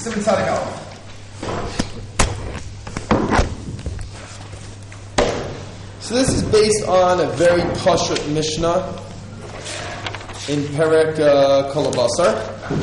Simon Tzadik Aleph. So this is based on a very pashut Mishnah in Perek Kol HaBasar.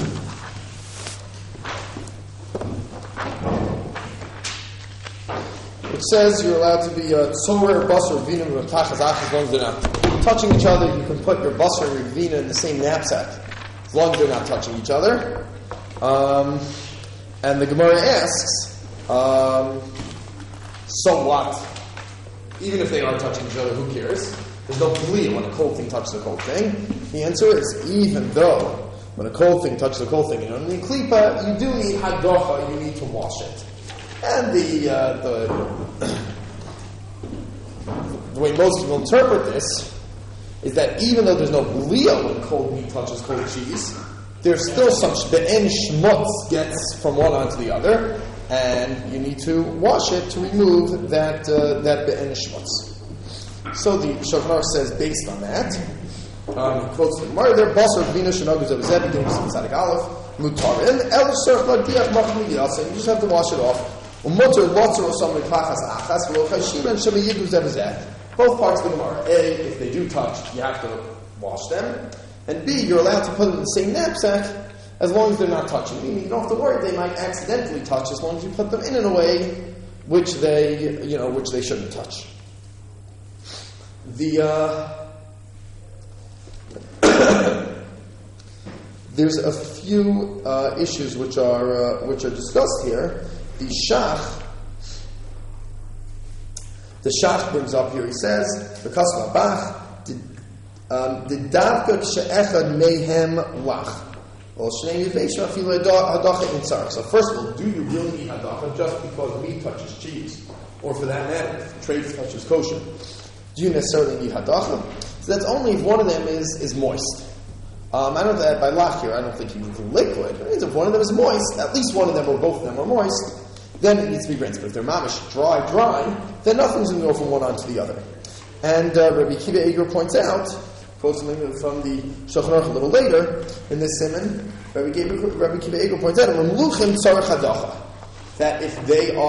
It says you're allowed to be tzorer, basar, vina, v'tachas ach, as long as they're not touching each other. You can put your basar and your vina in the same knapsack, as long as they're not touching each other. And the Gemara asks, so what? Even if they are touching each other, who cares? There's no b'liya when a cold thing touches a cold thing. The answer is, even though when a cold thing touches a cold thing, you don't need klipa, you do need hadacha, you need to wash it. And the way most people interpret this is that even though there's no b'liya when cold meat touches cold cheese, there's still some be'en shmutz gets from one onto the other, and you need to wash it to remove that be'en shmutz. So the Shulchan Aruch says, based on that, he quotes the Gemara there, basar v'vina shenagu zeh b'zeh, beginning of Tzadik Aleph, mutarin, el tzarich l'diach machmi yasa, you just have to wash it off. Umutar lotzar osam l'klachas achas, v'lo chayshim shema yidu zeh b'zeh. Both parts of the Gemara. A, if they do touch, you have to wash them. And B, you're allowed to put them in the same knapsack as long as they're not touching. Meaning you don't have to worry they might accidentally touch as long as you put them in a way which they shouldn't touch. There's a few issues which are discussed here. The Shach brings up here. He says, "The Kasma Bach the davka she'echad mehem lach." So first of all, do you really need hadacha just because meat touches cheese, or for that matter, if trade touches kosher? Do you necessarily need hadacha? So that's only if one of them is moist. I don't know that by lach here. I don't think you need the liquid. It means if one of them is moist, at least one of them or both of them are moist, then it needs to be rinsed. But if they're mamish dry, then nothing's going to go from one onto the other. And Rabbi Kiva Eger points out, quotes something from the Shulchan Aruch a little later in this siman. Rabbi Kiva Eger points out that if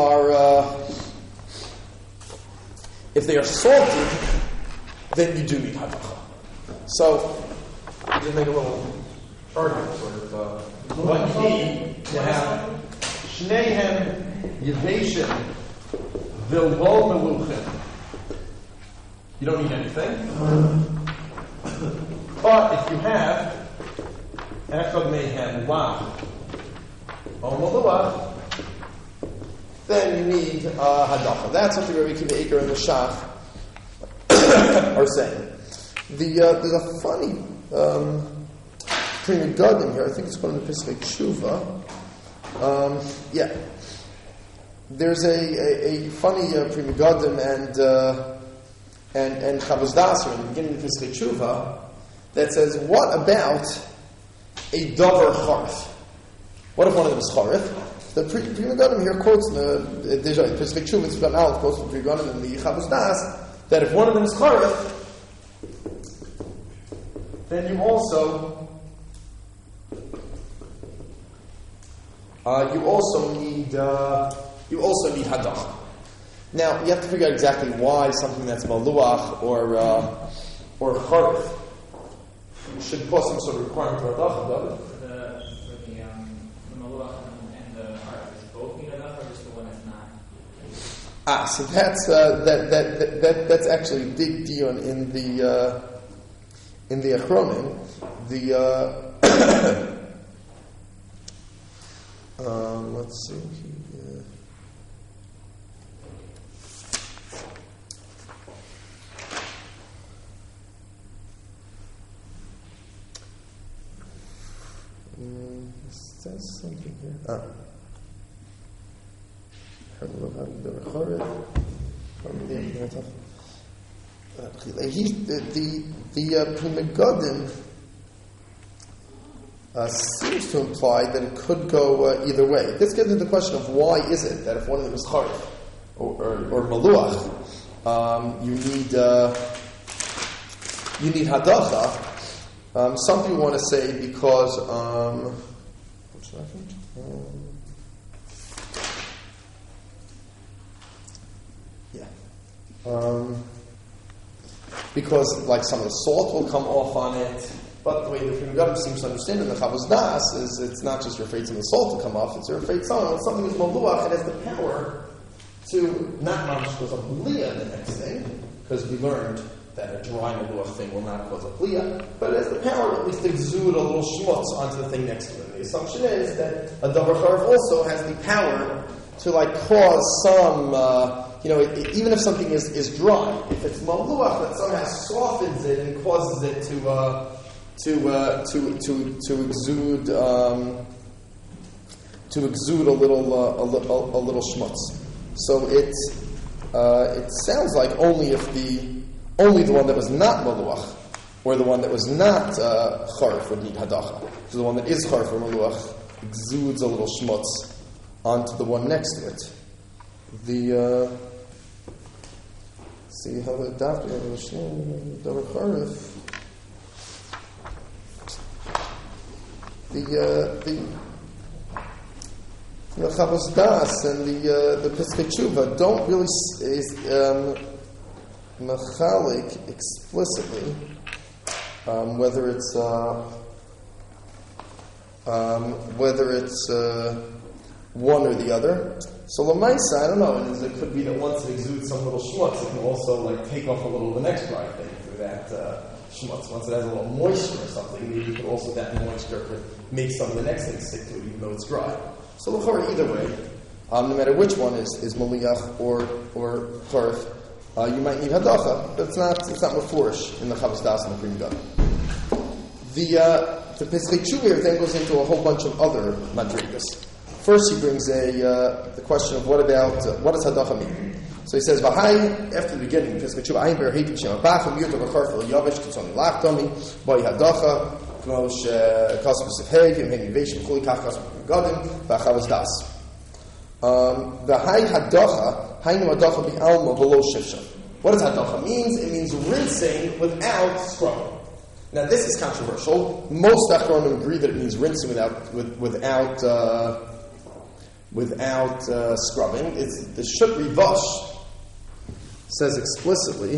they are salted, then you do need hadacha. So just make a little argument sort of. What you need to have shnehem yeveshin vilvol meluchim. You don't need anything. But if you have echad mehem lach or maluach, then you need hadacha. That's what the Rabbi Kiva Eger and the Shach are saying. There's a funny Prima Gadim here. I think it's called the Pesach Tshuva. There's a funny Prima Gadim and Chavos Daser in the beginning of the Pesach Tshuva that says, what about a davar charif? What if one of them is charif? The Prima Gadim here quotes the Pesach Tshuva, it's about now, quotes the Prima Gadim and the Chavos Das, that if one of them is charif, then you also need hadacha. Now you have to figure out exactly why something that's maluach or charif should cause some sort of requirement for hadacha. The maluach and the charif, is both need hadacha or just the one that's not? So that's actually a big deal in the Achronim. Let's see here. It says something here. The Prima Gadim seems to imply that it could go either way. This gets into the question of why is it that if one of them is charif or maluach, you need hadacha. Some people want to say because Yeah. Because like some of the salt will come off on it. But the way the Pri Megadim seems to understand in the Chavos Das is it's not just you're afraid some of the salt will come off, it's you're afraid something is maluach, it has the power to not mamish cause a bliyah the next thing, because we learned that a dry maluach thing will not cause a bliyah, but it has the power to at least exude a little schmutz onto the thing next to it. The assumption is that a davar charv also has the power to like cause some, even if something is dry, if it's maluach that somehow softens it and causes it to exude a little schmutz. So it sounds like only the one that was not maluach or the one that was not charf would need hadacha. So the one that is charf or maluach exudes a little schmutz onto the one next to it. See how the davar charf. The Chavos Das and the Piskei Tshuva don't really mechalik explicitly whether it's one or the other. So Lamaisa, I don't know. And it could be that once it exudes some little schmutz, it can also like take off a little of the next dry thing through that schmutz. Once it has a little moisture or something, maybe you could also that moisture could make some of the next thing stick to it, even though it's dry. So either way, no matter which one is maliach or charf, you might need hadacha, but it's not mafurish in the Chavos Das and the Pri Megadim. The Piskei Tshuva then goes into a whole bunch of other madrigas. First, he brings the question of what does hadacha mean? So he says, "V'hai," after the beginning, Piskei Tshuva, "Ayin ber heitim shem abachim yurtav v'charf v'yavish kitzoni lachtomi by hadacha k'mosh kasper sefhei v'yim heim yiveish v'chuli kach kasper Megadim v'Chavos Das." V'hai hadacha hainu hadacha bi'alma v'lo shifshav. What does hadacha means? It means rinsing without scrubbing. Now this is controversial. Most achronim agree that it means rinsing without scrubbing. It's the Shut Rivash says explicitly.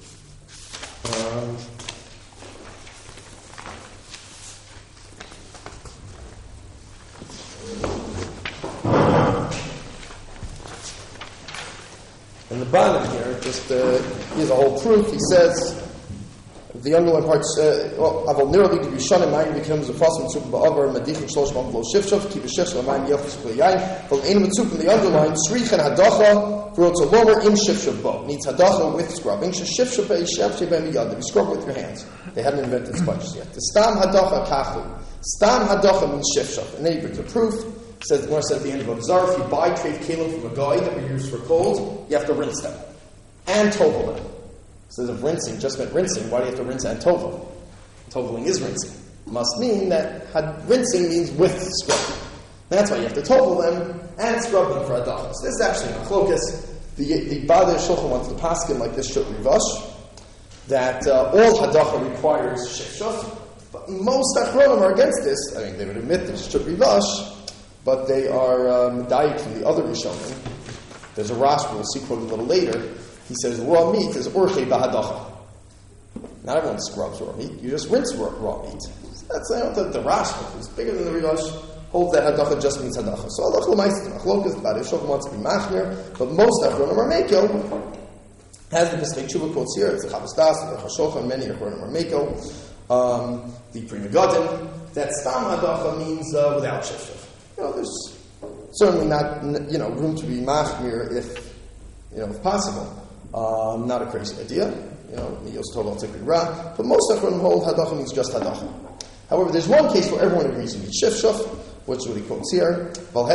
In the bottom here, here's a whole proof. He says the underlying parts. Aval nearly to be shun in mind becomes a fossil super ba'avar medichin shlosh mam v'lo shifshav keep a shifshav in mind yachus k'leyayin. From ein mitzuk in the underline srichan hadacha for it's a lower im shifshav bo needs hadacha with scrubbing. Shifshav bei shifshav bei miyad. You scrub with your hands. They hadn't invented sponges yet. The stam hadacha kachu. Stam hadacha means shifshav. And then he brings a proof. Says the Gemara said at the end of Abzar, if you buy treif kelim from a guy that were used for cold, you have to rinse them and tovel them. So if rinsing just meant rinsing, why do you have to rinse and tovel? Toveling is rinsing. Must mean that rinsing means with scrubbing. That's why you have to tovel them and scrub them for hadacha. So this is actually a chlokas. The Badei Shulchan wants to paskin like this Shut Rivash that all hadacha requires shifshaf, but most achronim are against this. I mean, they would admit there's Shut Rivash, but they are medayik from the other Rishonim. There's a Rashi we'll see quoted a little later. He says raw meat is orchei b'hadacha. Not everyone scrubs raw meat. You just rinse raw meat. So that's the Rashi, who's bigger than the Rivash, holds that hadacha just means hadacha. So Allah l'maistim achlokas, the Badei Shulchan wants to be machmir, but most achronim are mekel. As the Piskei Tshuva quotes here, it's the Chavos Das, the Aruch HaShulchan, many achronim are mekel. The Pri Megadim, that stam hadacha means without shifshav. There's certainly not, room to be machmir if possible. Not a crazy idea. But most achronim hold hadacha means just hadacha. However, there's one case where everyone agrees to be shifshaf, which is what he quotes here.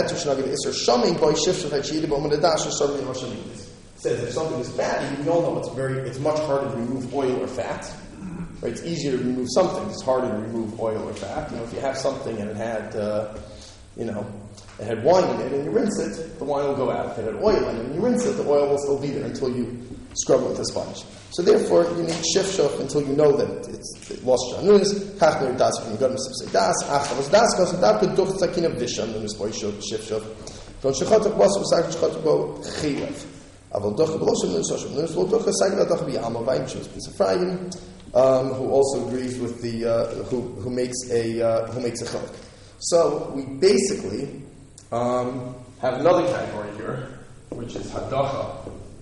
Says if something is fatty, we all know it's much harder to remove oil or fat. Right? It's easier to remove something. It's harder to remove oil or fat. If you have something and it had it had wine in it and you rinse it, the wine will go out. If it had oil in it and you rinse it, the oil will still be there until you scrub it with a sponge. So therefore, you need shifshaf until you know that it lost shanus. Kachner das from Megadim sibsei das. Achshavos das goes without the duch tzakin of dishan. Then this boy showed shifshaf. Don't shechatok basu b'sach shechatok bo chilev. Who also agrees with the who makes a chiluk. So we basically have another category here, which is hadacha.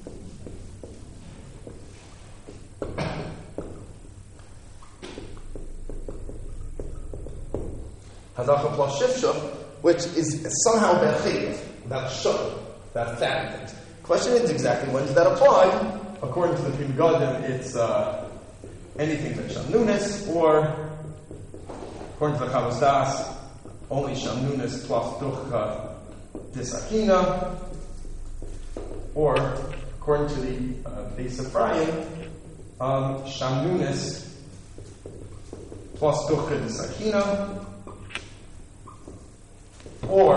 Hadacha plus shifshuf, which is somehow about chaylev, about shul, about fatty things. The question is exactly when does that apply? According to the Pri Megadim, it's anything that's shamnunis, or according to the Chavos Das, only shamnunis plus duchka disakina, or according to the Beis Ephraim, shamnunis plus duchka disakina, or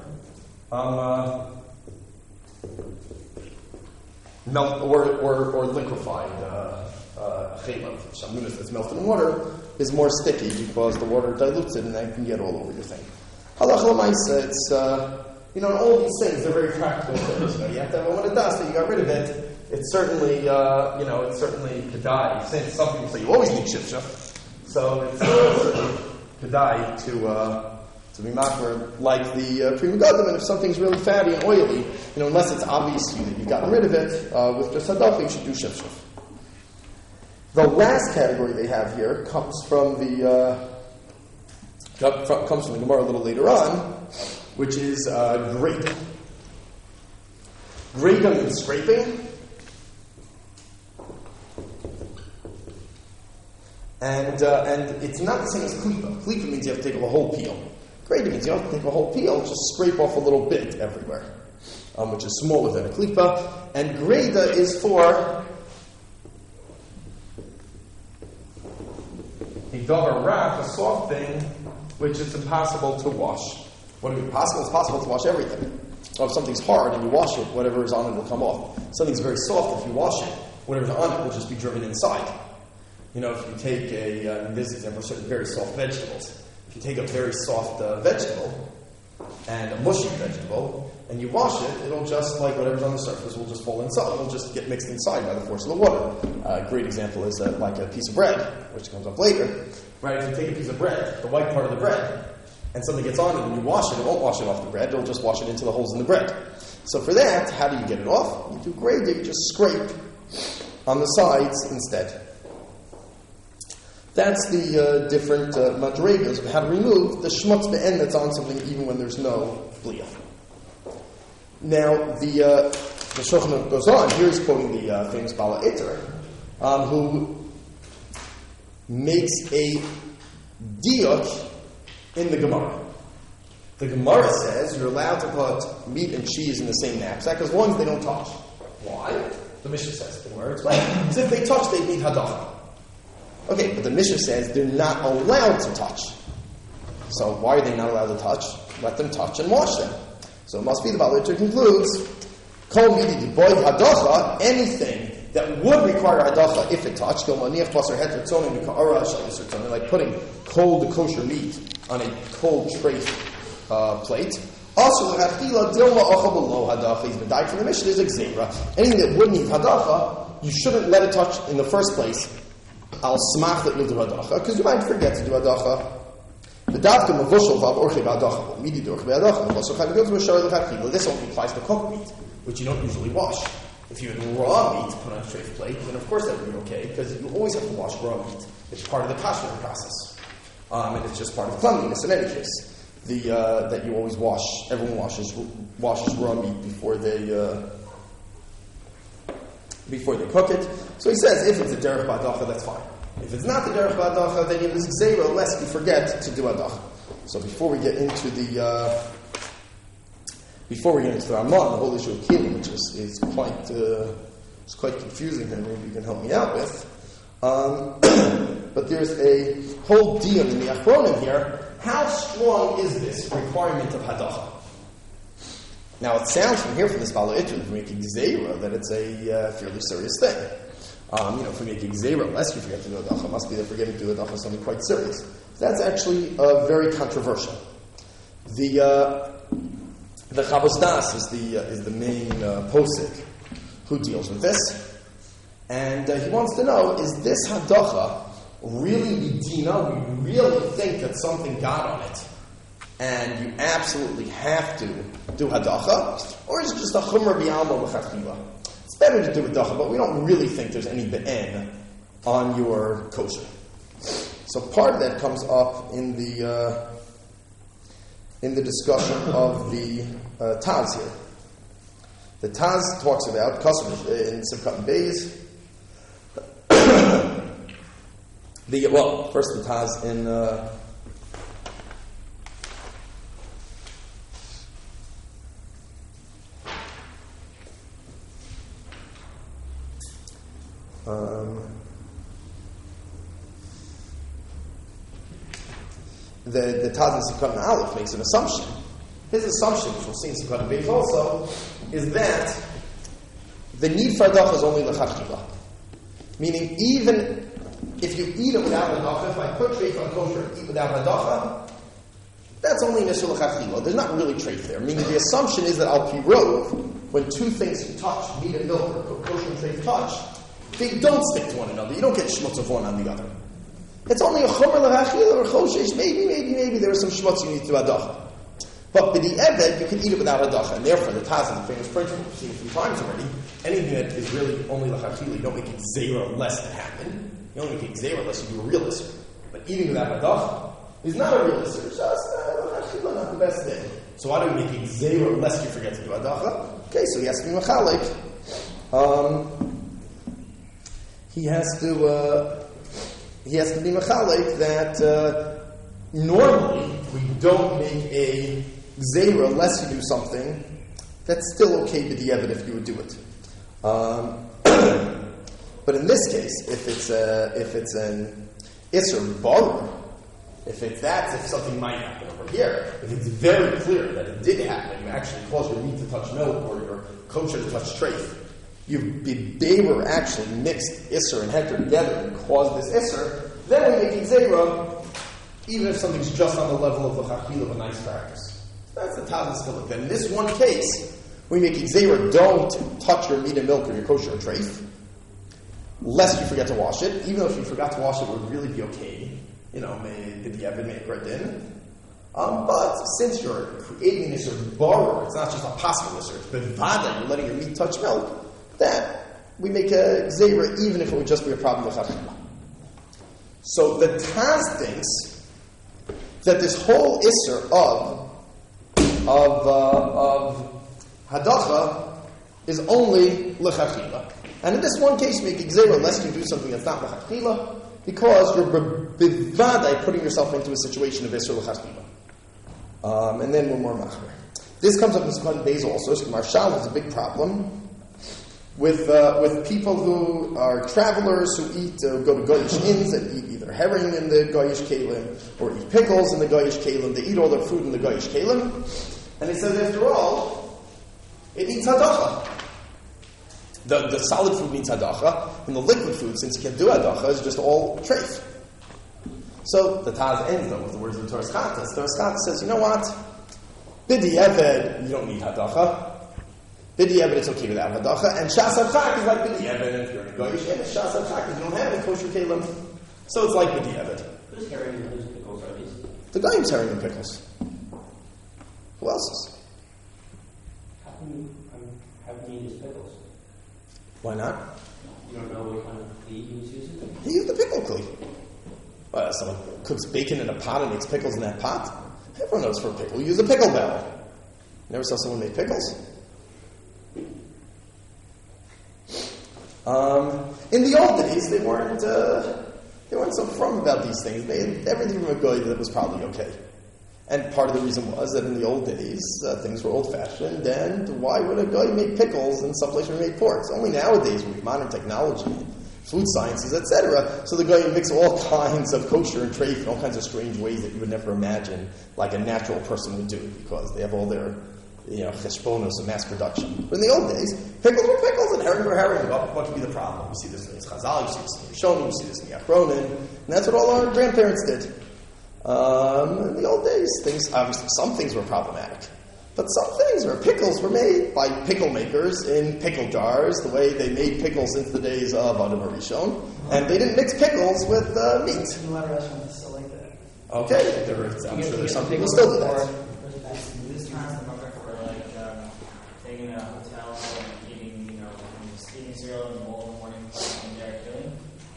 liquefied chaylev. Shamnunis that's melted in water is more sticky because the water dilutes it and then it can get all over your thing. Halacha l'maisa, it's all these things, they're very practical things. You have to have a moment of dust, but you got rid of it. It's certainly it's certainly kedai. Since some people say you always need shifshuf, so it's certainly kedai to be makar like the Pri Megadim, and if something's really fatty and oily, unless it's obvious to you that you've gotten rid of it, with just hadacha, you should do shifshuf. The last category they have here comes from the Gemara a little later on, which is grate. Grate means scraping. And it's not the same as klipa. Klipa means you have to take off a whole peel. Grate means you don't have to take a whole peel, just scrape off a little bit everywhere, which is smaller than a klipa. And greda is for a davar rak, a soft thing, which is impossible to wash. What do you mean possible? It's possible to wash everything. If something's hard and you wash it, whatever is on it will come off. Something's very soft, if you wash it, whatever's on it will just be driven inside. If you take in this example, certain very soft vegetables. If you take a very soft vegetable and a mushy vegetable and you wash it, it'll just, like whatever's on the surface, will just fall inside. It'll just get mixed inside by the force of the water. A great example is like a piece of bread, which comes up later. Right? If you take a piece of bread, the white part of the bread, and something gets on it and you wash it, it won't wash it off the bread, it'll just wash it into the holes in the bread. So for that, how do you get it off? You do grade, you just scrape on the sides instead. That's the different madregas of how to remove the shmutz be'en that's on something even when there's no bliya. Now, the Shulchan Aruch goes on. Here he's quoting the famous Bala Iter, who makes a diuk in the Gemara. The Gemara says you're allowed to put meat and cheese in the same knapsack as long as they don't touch. Why? The Mishnah says. The Gemara explains. Because if they touch, they need hadacha. Okay, but the Mishnah says they're not allowed to touch. So why are they not allowed to touch? Let them touch and wash them. So it must be the Bala Iter concludes, Kol midi diboy hadacha, anything that would require hadacha if it touched, like putting cold kosher meat on a cold tray plate. Also, anything that anything that would need hadacha, you shouldn't let it touch in the first place. I'll smach that you'll do hadacha, because you might forget to do hadacha. This only applies to cooked meat, which you don't usually wash. If you had raw meat put on a tray plate, then of course that would be okay, because you always have to wash raw meat. It's part of the kashmir process. And it's just part of cleanliness in any case. That you always wash, everyone washes raw meat before they cook it. So he says, if it's a derech ba'adacha, that's fine. If it's not the derech ba'adacha, then you have this xera, lest you forget to do adacha. So before we get into the Ramon, the whole issue of kilim, which is quite confusing, and maybe you can help me out with. But there's a whole diyun in the Achronim here. How strong is this requirement of hadacha? Now it sounds from this Bala Iter, if we make gzeira, that it's a fairly serious thing. If we make gzeira, lest you forget to do hadacha, must be that forgetting to do hadacha is something quite serious. That's actually very controversial. The Chavos Das is the main posek who deals with this. And he wants to know, is this hadacha really medina? We really think that something got on it, and you absolutely have to do hadacha? Or is it just a chumra b'alma l'chachila? It's better to do hadacha, but we don't really think there's any be'en on your kosher. So part of that comes up in the discussion of the Taz here. The Taz talks about customers in Simchat Beis. First the Taz in the Taz in Simchat Aleph makes an assumption. His assumption, which we'll see in Simchat Beis also, is that the need for hadacha is only l'chachila. Meaning, even if you eat it without hadacha, if I put treif on kosher and eat without hadacha, that's only an issue l'chachila. There's not really treif there. Meaning, the assumption is that al pi rov, when two things you touch, meat and milk, or kosher and treif touch, they don't stick to one another. You don't get shmutz of one on the other. It's only a chomer l'chachila or choshesh. Maybe there is some shmutz you need to hadacha. But with the eved, you can eat it without hadacha, and therefore the Taz is the famous principle we've seen a few times already. Anything that is really only l'chachila, you don't make it zera less to happen. You only make it zera less you do a real isser. But eating without hadacha is not a real isser. It's just l'chachila, not the best thing. So why do we make it zera lest you forget to do hadacha? Okay, so he has to be machalik. He has to be machalik that normally we don't make a zera unless you do something that's still okay with the evid if you would do it. But in this case, if it's an isser bar, if something might happen over here, if it's very clear that it did happen, you actually caused your meat to touch milk or your kosher to touch treif, they were actually mixed isser and heter together and caused this isser, then we make a zera even if something's just on the level of the chachil of a nice practice. That's the Taz Skillik. Then in this one case, we make Xera, don't touch your meat and milk or your kosher or treif, lest you forget to wash it. Even though if you forgot to wash it, it would really be okay. May the Evid make right in. But since you're creating this borrower, it's not just a possible isser, it's bevada, you're letting your meat touch milk, that we make a Xera even if it would just be a problem with chachil. So the Taz thinks that this whole isser of hadacha is only l'chachila, and in this one case, you make exera lest you do something that's not l'chachila, because you're bivadai putting yourself into a situation of isser l'chachila. And then one more machmer. This comes up in Simchat Beis also. So Marshal has a big problem with people who are travelers who go to Goyish inns and eat either herring in the Goyish kalim or eat pickles in the Goyish kalim. They eat all their food in the Goyish kalim, and he says, after all, it needs hadacha. The solid food needs hadacha, and the liquid food, since you can't do hadacha, is just all treif. So the Taz ends though with the words of the Torah Chatas. The Torah Chatas says, you know what? Bidi Eved, you don't need hadacha. Bidi Eved, it's okay without hadacha. And Shas HaChak is like Bidi Eved, if you're in a Goyish, and Shas HaChak is you don't have any kosher kalim. So it's like Bidi Eved. Who's herring and whose pickles are these? The Goyim's herring and pickles. Who else is? How can you use pickles? Why not? You don't know what kind of kli he was using? He used the pickle kli. Someone cooks bacon in a pot and makes pickles in that pot. Everyone knows for a pickle, you use a pickle barrel. Never saw someone make pickles. In the old days, they weren't so firm about these things. They had everything from a goy that was probably okay. And part of the reason was that in the old days, things were old-fashioned, and why would a guy make pickles in some place where he made pork? It's only nowadays with modern technology, food sciences, etc. So the guy mix all kinds of kosher and treif in all kinds of strange ways that you would never imagine, like a natural person would do, because they have all their cheshbonos of mass production. But in the old days, pickles were pickles and herring were herring. What could be the problem? You see this in the Chazal, you see this in the Rishonim, you see this in the Achronim, and that's what all our grandparents did. In the old days, obviously some things were problematic, but some things winter, pickles were made by pickle makers in pickle jars, the way they made pickles since the days of Adam Harishon, and they didn't mix pickles with meat. A lot of restaurants still like that. Okay, I'm sure there's some people still do that. This time's the moment for staying in a hotel and eating, eating cereal in the bowl in the morning and they're killing.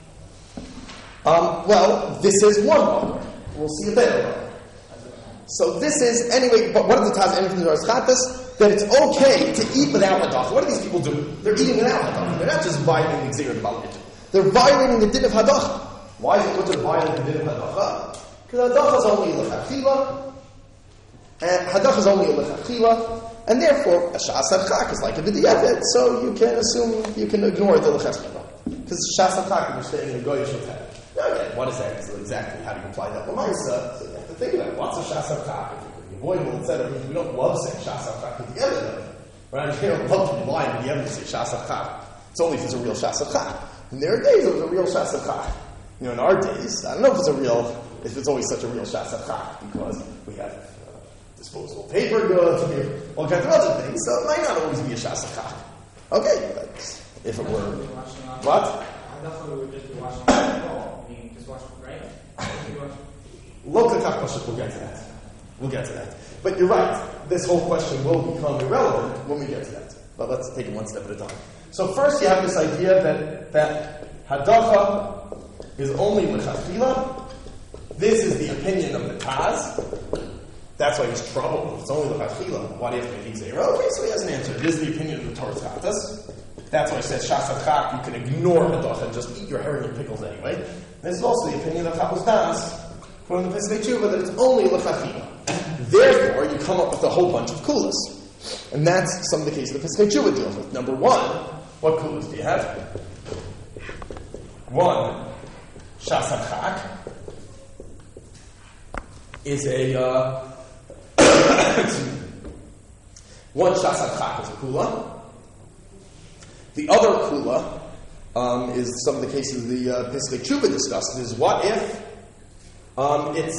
Well, this is one moment. We'll see a better one. So this is, anyway, but what are the Taz anything from the Chatas? That it's okay to eat without hadacha. What do these people do? They're eating without hadacha. They're not just violating the Gzeirah of Balgit. They're violating the din of hadacha. Why is it good to violate the din of hadacha? Because hadacha is only l'chachila, and hadacha is only l'chachila, and therefore a shas hadchak is like a b'diavad, so you can assume you can ignore the l'chachila. Because shas hadchak, you're staying in a goyish hotel. Okay, what is that exactly? How do you apply that? Well, Ma'isa, so you have to think about it. What's a shas hadchak? If you avoid it, etc., we don't love saying shas hadchak b'diavad. Right? We don't love to be lying b'diavad to say shas hadchak. It's only if it's a real shas hadchak. In their days, it was a real shas hadchak. In our days, I don't know if it's always such a real shas hadchak, because we have disposable paper goods, we have all kinds of other things, so it might not always be a shas hadchak. Okay, but if it were... What? I thought we would just be watching the ball. I mean, just watch, right? We'll get to that. We'll get to that. But you're right, this whole question will become irrelevant when we get to that. But let's take it one step at a time. So first you have this idea that hadacha is only l'chachila. This is the opinion of the Taz. That's why he's troubled. It's only l'chachila. Why do you have to make Gzeirah? Okay, so he has an answer. It is the opinion of the Torah Chatas. That's why he says shas hadchak, you can ignore hadacha and just eat your herring and pickles anyway. This is also the opinion of Chappos Das from the Pesach Tshuva that it's only l'chachila. Therefore, you come up with a whole bunch of kulas. And that's some of the cases the Pesach Tshuva deals with. Number one, what kulas do you have? One, shas hadchak is one shas hadchak is a kula. The other kula is some of the cases the Pesach Tshuva discussed. Is what if it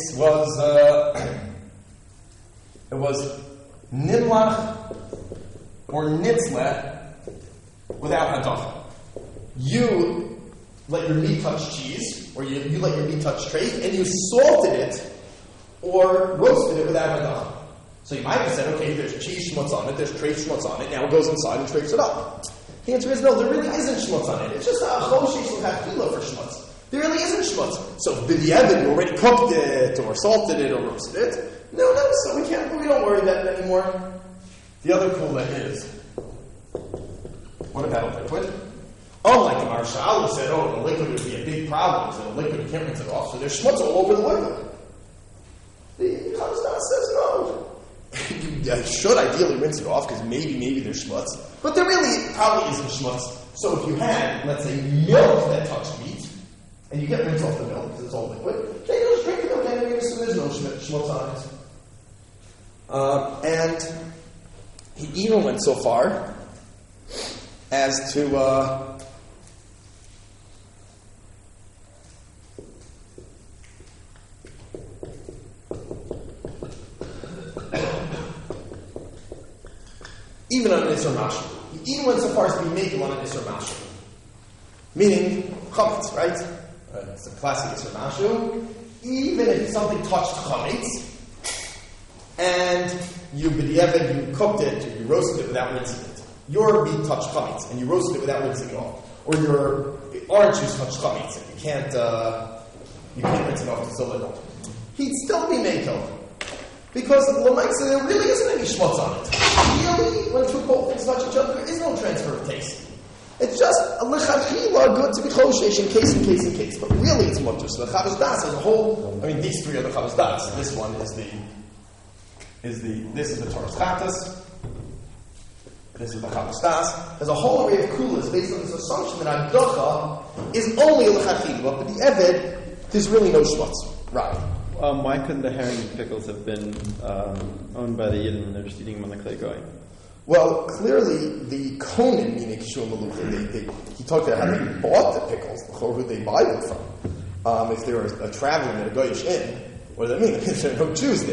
was nimlach or nitzleh without hadacha. You let your meat touch cheese, or you let your meat touch treif, and you salted it or roasted it without hadacha. So you might have said, okay, there's cheese schmutz on it, there's treif schmutz on it, now it goes inside and treifs it up. The answer is no, there really isn't schmutz on it. It's just a choshesh will have kila for schmutz. There really isn't schmutz. So b'diavad, you already cooked it, or salted it, or roasted it. No, so we don't worry about it anymore. The other kula is, what about a liquid? Unlike the Marshal who said, the liquid would be a big problem, so the liquid you can't rinse it off, so there's schmutz all over the liquid. The Chappos Das says no. You should ideally rinse it off, because maybe there's schmutz. But there really probably isn't schmutz. So if you had, let's say, milk that touched meat, and you get rinsed off the milk because it's all liquid, then you just drink the milk anyway, so there's no schmutz on it. And he even went so far as to even on an Isser Mashal. He even went so far as to be making on an Isser Mashal. Meaning, chametz, right? It's a classic Isser Mashal. Even if something touched chametz, and you cooked it, or you roasted it without rinsing it. Your meat touched chametz, and you roasted it without rinsing it off. Or your orange juice touched chametz, and you can't rinse it off to still it. He'd still be mekel. Because l'maisa, there really isn't any schmutz on it. Really, when two cold things touch each other, there is no transfer of taste. It's just a l'chachila good to be choshesh in case. But really, it's mutter. So the Chappos Das as a whole. I mean, these three are the Chappos Das. This one is this is the Torah Chatas. This is the Chappos Das. There's a whole array of kulas based on this assumption that hadacha is only a l'chachila, but the eved, there's really no schmutz. Right. Why couldn't the herring and pickles have been owned by the Yidden when they're just eating them on the clay going? Well, clearly the Kohen, meaning Kishua Malucha, he talked about how they bought the pickles, or who they buy them from. If they were traveling at a Goyish inn, what does that mean? If there are no Jews there.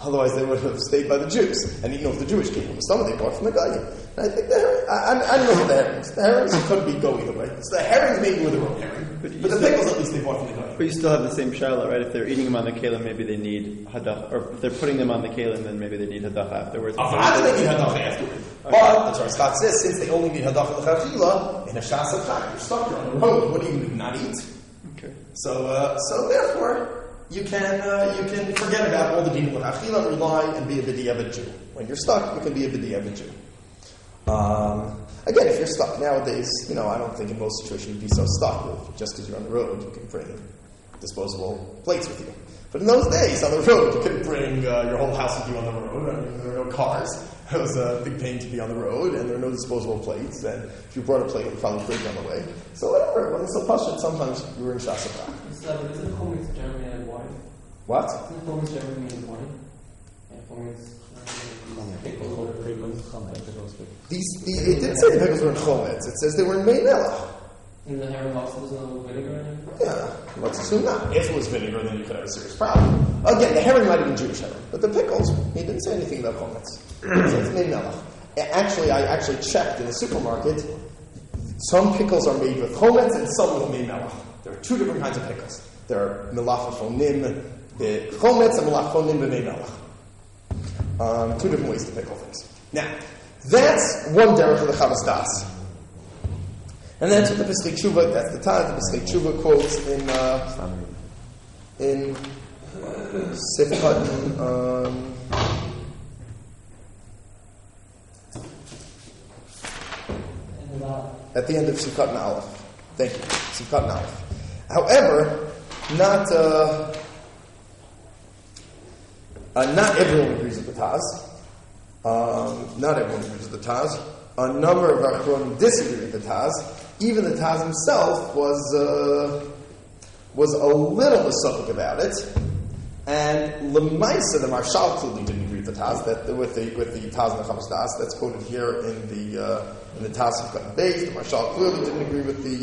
Otherwise, they would have stayed by the Jews and eaten off the Jewish kingdom. Some of they bought from the Goyim. And I think the herring, I don't know about the herrings. The herrings could be go either way. So the herrings maybe were the wrong herring. But the pickles, at least, they bought from the Goyim. But you still have the same shaila, right? If they're eating them on the kelim, maybe they need hadach, or if they're putting them on the kelim, then maybe they need hadach afterwards. How do they need hadacha afterwards? But the Torah Scott says, since they only need hadacha l'chachila, in a shas of chag, you're stuck, you're on the road. What do you not eat? Okay. So therefore, you can forget about all the din of l'chachila and rely and be a b'diavad Jew. When you're stuck, you can be a b'diavad Jew. Again, if you're stuck nowadays, I don't think in most situations you'd be so stuck. Just because you're on the road, you can bring disposable plates with you. But in those days, on the road, you couldn't bring your whole house with you on the road. I mean, there were no cars. It was a big pain to be on the road, and there were no disposable plates. And if you brought a plate, it would probably break on the way. So whatever, when it's so pashut, sometimes you were in shasaprak. Isn't chometz generally made of wine? What? Isn't chometz generally made of wine? And chometz. It didn't say the pickles were in chometz. It says they were in mei melach. And the herring also was no vinegar in it? Yeah, let's assume not. If it was vinegar, then you could have a serious problem. Again, the herring might have been Jewish herring, but the pickles, he didn't say anything about chometz. So it's mei melach. Actually, I actually checked in the supermarket. Some pickles are made with chometz and some with mei melach. There are two different kinds of pickles. There are melachafonim chometz and melachafonim mei melach. Two different ways to pickle things. Now, that's one derech of the Chavos Das. And that's what the Pischei Tshuva, that's the Taz, the Pischei Tshuva quotes in Sif Cotton, at the end of Sif Cotton Aleph. Thank you, Sif Cotton Aleph. However, not everyone agrees with the Taz. Not everyone agrees with the Taz. A number of Achronim disagree with the Taz. Even the Taz himself was a little misophic about it. And Lemaisa, the Marshal clearly didn't agree with the Taz, with the Taz and the Chavos Das. That's quoted here in the Taz of Cotton Beis. The Marshal clearly didn't agree with the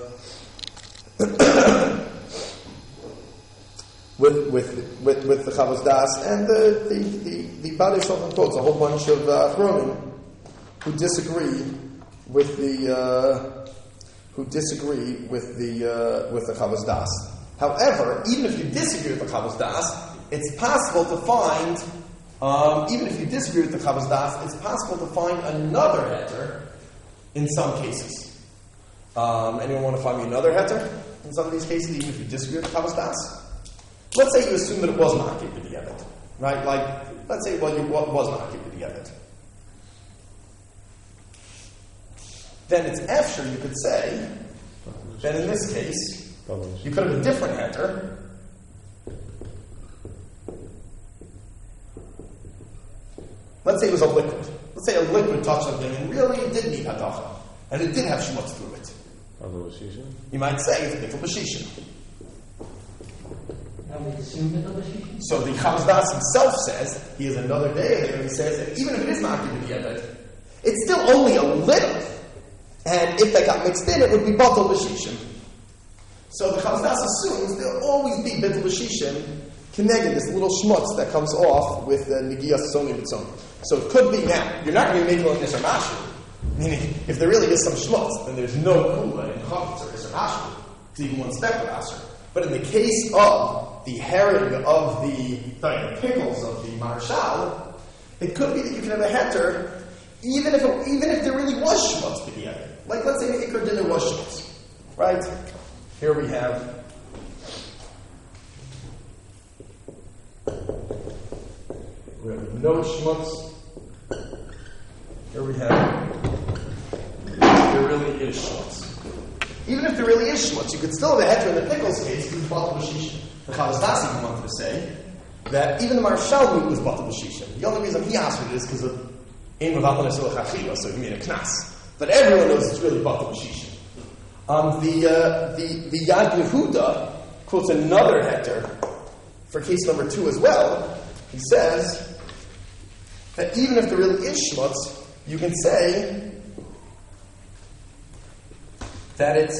with the Chavos Das, and the Badei Shulchan quotes a whole bunch of Achronim who disagree with the Chavos Das. However, even if you disagree with the Chavos Das, it's possible to find another heter in some cases. Anyone want to find me another heter in some of these cases, even if you disagree with the Chavos Das? Let's say you assume that it was Ma'akib b'diavad, right? Like, let's say, it was Ma'akib b'diavad. Then it's after you could say, then in this case, you could have a different heter. Let's say it was a liquid. Let's say a liquid touched something and really it did need hadacha, and it did have shmutz through it. You might say it's bittul b'shishim. So the Chavos Das himself says, he has another day there, and he says that even if it is Ma'akib b'diavad, it's still only a little. And if they got mixed in, it would be batal b'shishim. So the Chavos Das assumes there'll always be bittul b'shishim connected, this little schmutz that comes off with the negiyas soni b'tzoni. So it could be now, you're not going to be making an Isser Mashu. Meaning, if there really is some schmutz, then there's no kula in Chavetz or Isser Mashu. It's even one step of Asher. But in the case of the herring of the pickles of the Marshal, it could be that you can have a heter even if there really was shmutz b'diavad. Like, let's say the Iker dinner was shmutz. Right? Here we have no shmutz. Here we have there really is shmutz. Even if there really is shmutz, you could still have a heter in the pickles case because it's batal b'shishim. The Chavos Das even wanted to say that even the Marshal knew it was batal b'shishim. The only reason he asked for it is because of Ein Mevatanis L'Chachila, so he made a knas. But everyone knows it's really batal b'shishim. The Yad Yehuda quotes another heter for case number 2 as well. He says that even if there really is shmutz, you can say that it's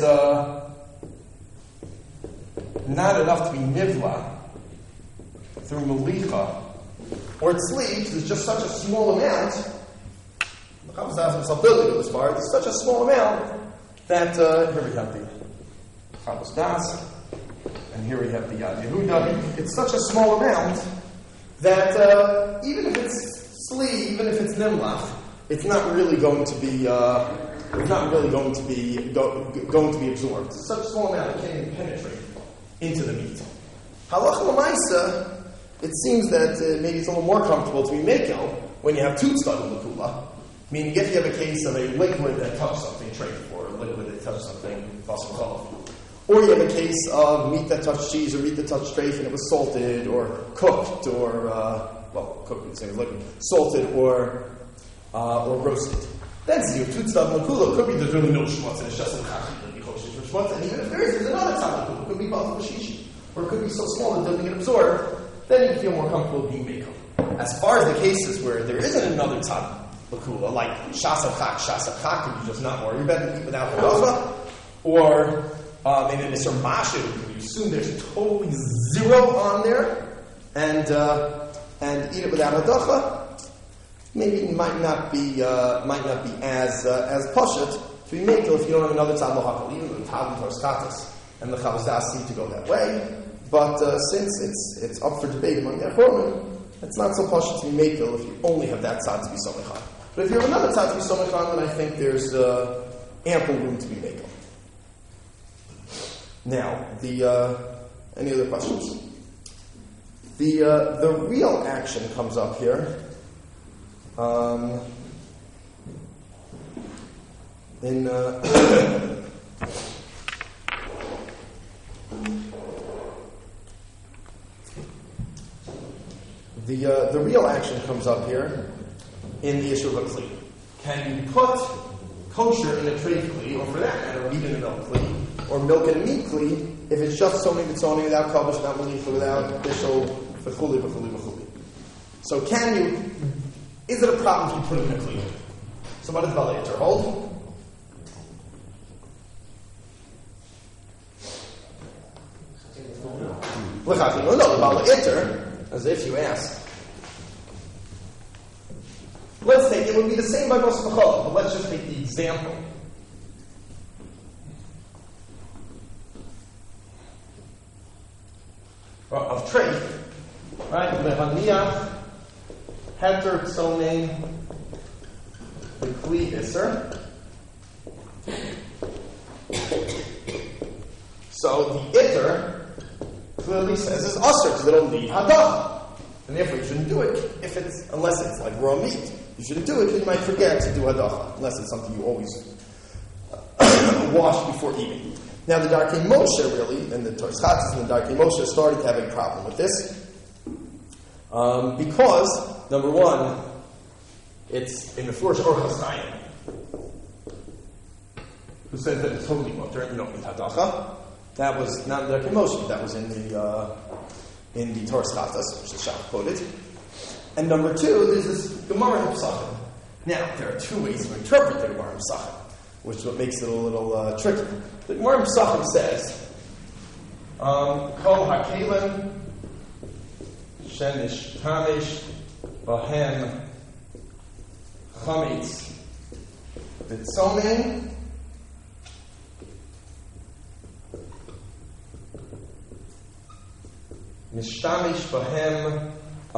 not enough to be nivla through malicha or tzli, there's just such a small amount. The Chavos asked himself building this bar. There's such a small amount that here we have the Chavos Das, and here we have the Yad Yehuda. It's such a small amount that even if it's tzli, even if it's nimlach, it's not really going to be. It's not really going to be absorbed. It's such a small amount it can't even penetrate into the meat. Halacha l'maisa, it seems that maybe it's a little more comfortable to be mekel when you have two tzadim l'kula. Meaning, if you have a case of a liquid that touched something, treif, or a liquid that touched something, basar chalav, or you have a case of meat that touched cheese or meat that touched treif and it was salted or cooked or cooked would say liquid, salted or roasted. Then you have two tzadim l'kula. Could be there's really no shmutz and it's just a chachit that because it's for shmutz, and even if there is, there's another tzadim l'kula. It could be both l'shishi, or it could be so small it doesn't get absorbed. Then you feel more comfortable being mekel. As far as the cases where there isn't another tzad l'kula, like shasachak, and you just not worry about it, eat without halacha, or in an isur mashu, you assume there's totally zero on there, and eat it without halacha. Maybe it might not be as pashut to be mekel if you don't have another tzad l'hakol, even the Talmud or status and the Chavos Das seem to go that way. But since it's up for debate among the Achronim, it's not so pashut to be mekel if you only have that tzad to be somechan. But if you have another tzad to be somechan, then I think there's ample room to be mekel. Now, any other questions? The real action comes up here. The real action comes up here in the issue of a kli. Can you put kosher in a treif kli, or for that matter, meat in a milk kli, or milk in a meat kli, if it's just soni b'tzoni without kabosh, without malicha, without bishul, v'chuli, v'chuli, v'chuli. So is it a problem if you put it in a kli? So what does Bala Yitter hold? No, the Bala Yitter, as if you ask. Let's take it would be the same by Bosma Chol, but let's just take the example. Of treif, right? Lehaniach, heter tzonein, the kli iser. So the iter clearly says it's usher because it'll need hadach, and therefore you shouldn't do it unless it's like raw meat. You shouldn't do it because you might forget to do hadacha, unless it's something you always wash before eating. Now the Darkei Moshe really, and the Torah Chatzis and the Darkei Moshe started to have a problem with this. Because, number one, it's in the Flourish Orchos Chaim, who says that it's totally mutter and you don't need hadacha. That was not in the Darkei Moshe, but that was in the Torah Chatzis, which the Shach quoted. And number two, there's this Gemara in Pesachim. Now, there are two ways to interpret the Gemara in Pesachim, which is what makes it a little tricky. The Gemara in Pesachim says, Kol HaKelim Shenish Tanish Bahem Chametz B'tzomen Mishtamish Bahem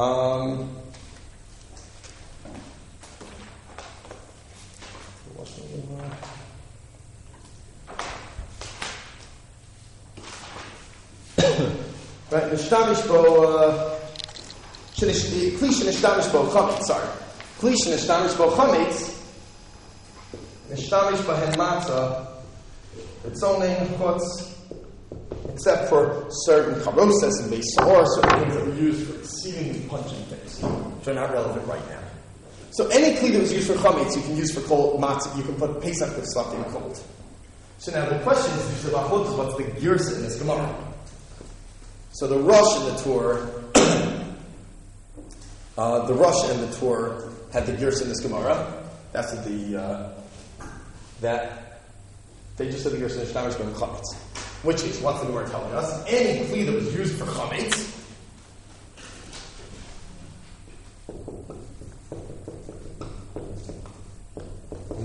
right, nishtamish bo kli nishtamish bo chametz. Sorry, kli nishtamish bo chametz. Nishtamish bahen matzah. It's only chutz, except for certain karosas and beisor, certain things that were used for exceedingly pungent things, which are not relevant right now. So any kli that was used for chametz, you can use for cold matzah. You can put pesach with something cold. So now the question is, what's the girsa in this Gemara? So the Rosh and the Tur, had the girsa in this Gemara. That's that they just said the girsa in the Shtavish going chametz, which is what's the Gemara telling us? Any kli that was used for chametz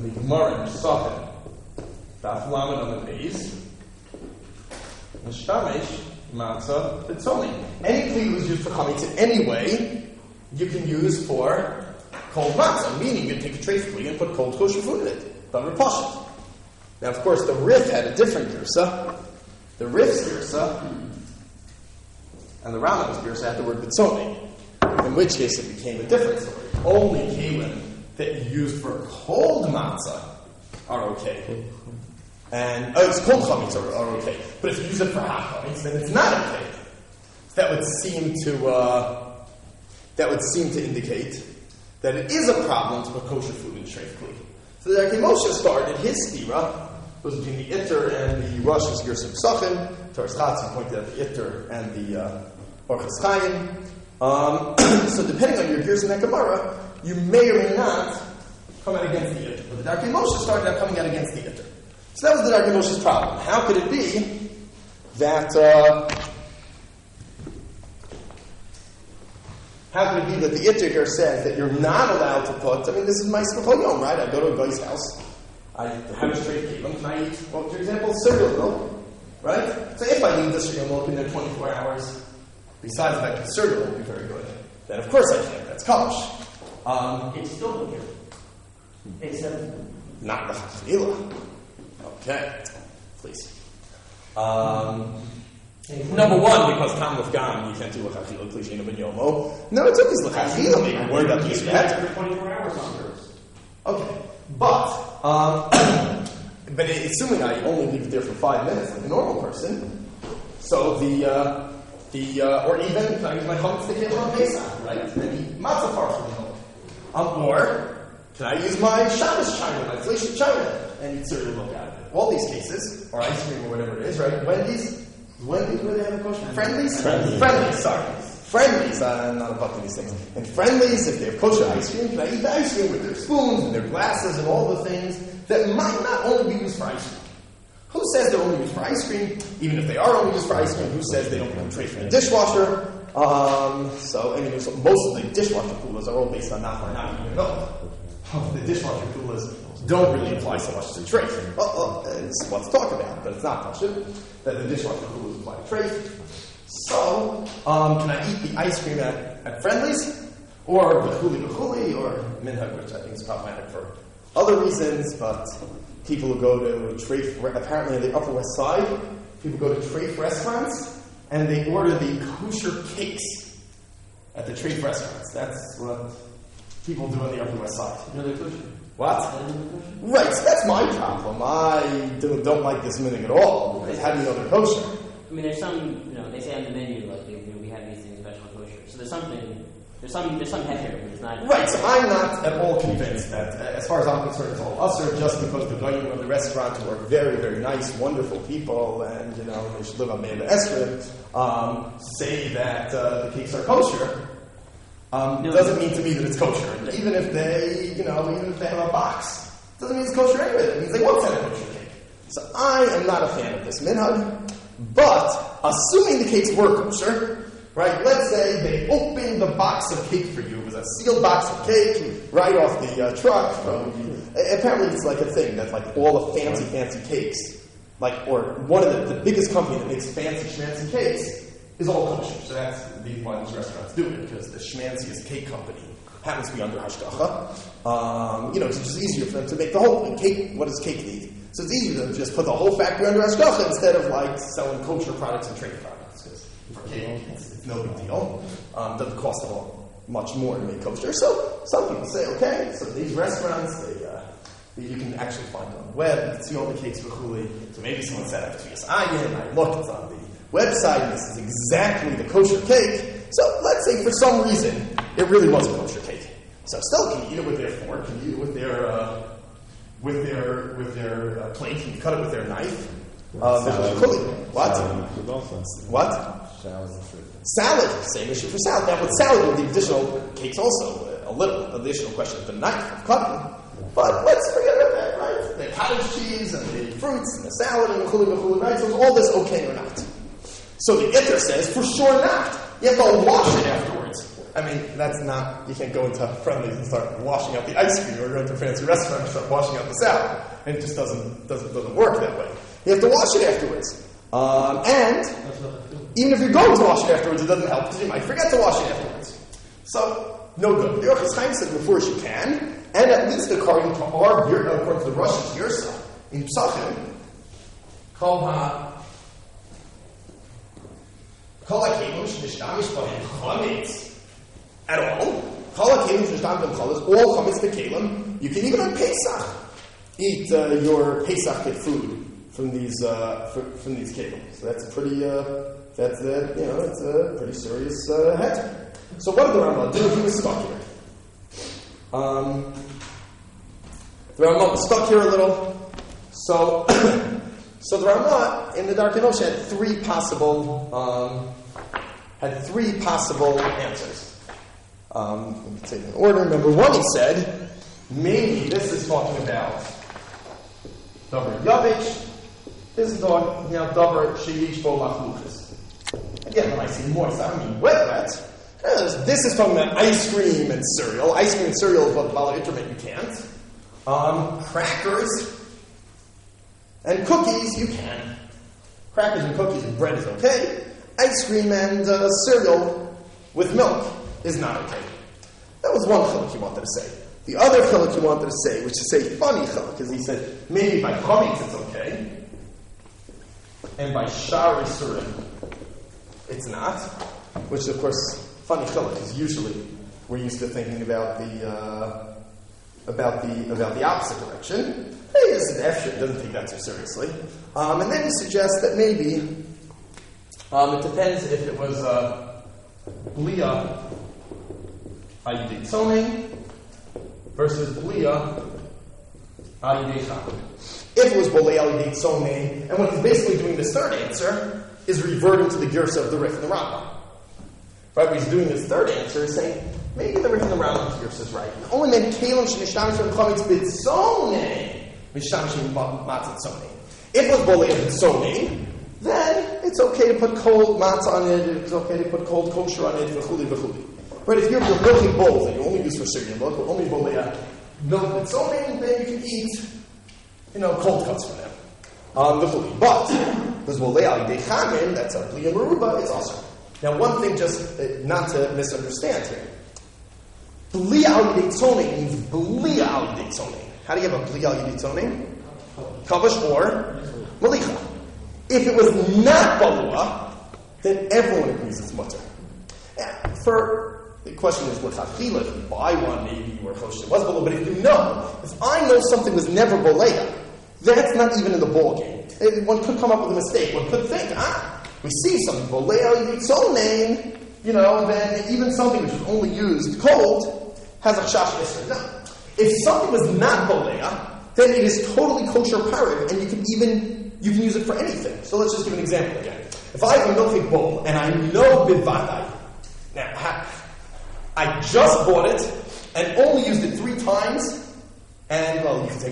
the Gemara in Pesachim, Daf Lamed Amud Beis, Nishtamesh Matzah B'Tzoni. Any kli that was used for chametza anyway, you can use for cold matzah, meaning you take a treif kli and put cold kosher food in it. Davar Pashut. Now, of course, the Rif had a different girsa. The Rif's girsa and the Rambam's girsa had the word B'Tzoni, in which case it became a different story. Only kalim that you use for cold matzah are okay. And it's cold chametz are okay. But if you use it for hot chametz, then it's not okay. That would seem to indicate that it is a problem to put kosher food in treif kli. So the Darkei Moshe started his stira, was between the Itter and the Rosh's Gersa Pesachim. Toras Chatzim pointed out the Itter and the Orchos Chaim. So depending on your gears in that Gemara, you may or may not come out against the Itter. But the Darkei Moshe started out coming out against the Itter. So that was the Darkei Moshe's problem. How could it be that the Itter here says that you're not allowed to put, this is my Sefachol Yom, right? I go to a guy's house, I have a straight kelim, and I eat, for example, cereal milk, right? So if I need the cereal milk in there 24 hours, besides the fact that cereal won't be very good, then of course I can. That's kosher. It's still good. Except Not the chachila. Okay, please. Number one, because Tam of Gam, you can't do l'chachila klishina ben yomo. No, it's okay, l'chachila, maybe worried about these better. 24 hours on purpose. Okay, but assuming I only leave it there for 5 minutes, like a normal person, so or even, can I use my chametz tekelim on Pesach, right? And eat matzah partially milk. Or, can I use my Shabbos china, my flesh china, and eat cereal milk out of it? All these cases, or ice cream or whatever it is, right? Wendy's, where they have a kosher? Friendlies, sorry. Friendlies, I'm not about these things. And Friendlies, if they have kosher ice cream, can I eat the ice cream with their spoons and their glasses and all the things that might not only be used for ice cream? Who says they're only used for ice cream? Even if they are only used for ice cream, who says they don't become trace from the dishwasher? Most of the dishwasher coolers are all based on not milk. The dishwasher coolers don't really apply so much to trace. It's what's talked about, but it's not possible that the dishwasher coolers apply to trace. So, can I eat the ice cream at Friendly's? Or b'chuli, or minhag, which I think is problematic for other reasons, but people who go to treif, apparently on the Upper West Side, people go to treif restaurants, and they order the kosher cakes at the treif restaurants. That's what people do on the Upper West Side. You know they're kosher. What? Right, so that's my problem. I don't like this minhag at all. How do you know they're kosher? There's some, they say on the menu, like, we have these things special kosher. So there's some heter, but it's not. Right, so I'm not at all convinced that, as far as I'm concerned, it's all usher, just because the goyim of the restaurant who are very, very nice, wonderful people, and, they should live on Me'ela Esrei, say that the cakes are kosher, doesn't mean to me that it's kosher. And even if they have a box, doesn't mean it's kosher anyway. It means they won't send a kosher cake. So I am not a fan of this minhag. But, assuming the cakes were kosher, right, let's say they opened the box of cake for you. It was a sealed box of cake right off the truck. Apparently it's like a thing that like all the fancy cakes, or one of the biggest company that makes fancy schmancy cakes is all kosher. So that's why these restaurants do it, because the schmanciest cake company happens to be under hashgacha. It's just easier for them to make the whole cake. What does cake need? So it's easier to just put the whole factory under hashgacha instead of selling kosher products and trade products. Because for cake, it's no big deal. Doesn't cost a whole much more to make kosher. So some people say, okay, so these restaurants, you can actually find on the web. You can see all the cakes for chuli. So maybe someone set up Tvias Ayin. I look, it's on the website, and this is exactly the kosher cake. So let's say for some reason it really was a kosher cake. So still, can you eat it with their fork? Can you eat it with their plate? Can you cut it with their knife? What? What? Salad. Same issue for salad. Now with salad, with the additional cakes also, a little additional question of the knife of cutting. But let's forget about that, right? The cottage cheese and the fruits and the salad and the chuli, right? So is all this okay or not? So the Itter says, for sure not. You have to wash it afterwards. I mean, that's not, you can't go into Friendly's and start washing out the ice cream, or go into a fancy restaurant and start washing out the salad. And it just doesn't work that way. You have to wash it afterwards. And even if you're going to wash it afterwards, it doesn't help because you might forget to wash it afterwards. So, no good. The Orchis Chaim said before you can, and at least according to according to the Russian Yersa, in Psachim, Kol HaKelim Shnishtamis Bahem Chametz at all. Kol HaKelim Shnishtamis Bahem Chametz, all Chametz Bekelim. You can even on Pesach eat your Pesach food from these kelim. So that's a pretty that's a pretty serious head. So what did the Rambam do? He was stuck here. The Rambam was stuck here a little. So so the Rambam in the Darkei Moshe had three possible answers. Let me take it in order. Number one, he said, maybe this is talking about Davar Yavich. This is talking about Davar Sheyish Bo Lachluchis. Again, when I say moist, I don't mean wet. This is talking about ice cream and cereal. Ice cream and cereal is what the Bala Internet you can't. Crackers and cookies you can. Crackers and cookies and bread is okay. Ice cream and cereal with milk is not okay. That was one chiluk he wanted to say. The other chiluk he wanted to say, which is a funny chiluk, because he said maybe by chametz it's okay, and by shar isurim it's not. Which of course, funny chiluk, because usually we're used to thinking about the opposite direction. Hey, this is Efshir doesn't take that so seriously. And then he suggests that maybe it depends if it was Blia Ayidei Tzomei versus Blia Ayidei Chacham. If it was Bolei Ayidei Tzomei, and what he's basically doing this third answer is reverting to the Girsa of the Rif and the Rambam. Right, but he's doing this third answer, is saying maybe the Rif and the Rambam's Girsa is right. Only meant Kalim Shenishtamis from Chametz B'Tzomei Mishamshim Matzah Tzomei. If it was Bolei B'Tzomei, then it's okay to put cold matzah on it, it's okay to put cold kosher on it, v'chuli. But if you're milking bowls that you only use for cereal milk, or only bolei milk with something, then you can eat, cold cuts from them. V'chuli. But, because bolei alidei chamin, that's a bli and meruba, it's awesome. Now one thing just not to misunderstand here. Bli alidei tzomei means bli alidei tzomei. How do you have a bli alidei tzomei? Kabash or malicha. If it was not balua, then everyone agrees it's mutter. The question is, l'chachila, if you buy one, maybe you were chosh it was balua, but if you know, if I know something was never balea, that's not even in the ball game. One could come up with a mistake. One could think, we see something, balea yitzolnein, then even something which was only used cold has a chash isser. No. If something was not balea, then it is totally kosher parig, and you can use it for anything. So let's just give an example again. If I have a milking bowl, and I know bidvadai, now, I just bought it, and only used it 3 times, and, you can say,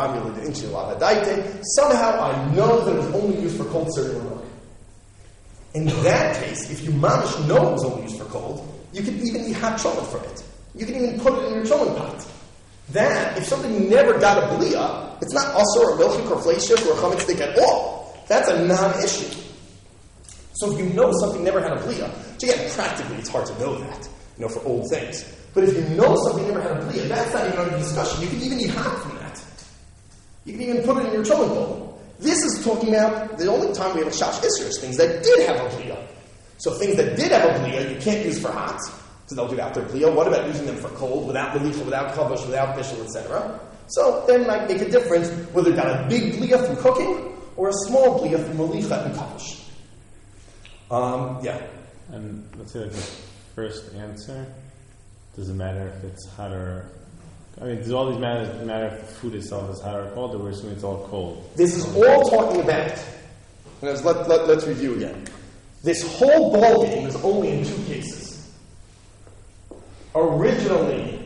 somehow I know that it was only used for cold cereal milk. In that case, if you mamish know it was only used for cold, you can even eat hot chocolate from it. You can even put it in your chocolate pot. That, if something never got a blia, it's not asur or milchik or fleishik or chametz stick at all. That's a non-issue. So if you know something never had a blia, which again, practically it's hard to know that, for old things. But if you know something never had a blia, that's not even under discussion. You can even eat hot from that. You can even put it in your chocolate bowl. This is talking about the only time we have a shash isser is things that did have a blia. So things that did have a blia, you can't use for hot. So they'll do after blia. What about using them for cold, without melicha, without kavush, without bishul, etc.? So then it might make a difference whether it got a big blia from cooking or a small blia from melicha and kavush. And let's say the first answer, does it matter if it's hot or... does all these matter if the food itself is hot or cold, or we're assuming it's all cold? This is all talking about... Let's review again. This whole ballgame is only in 2 cases. Originally,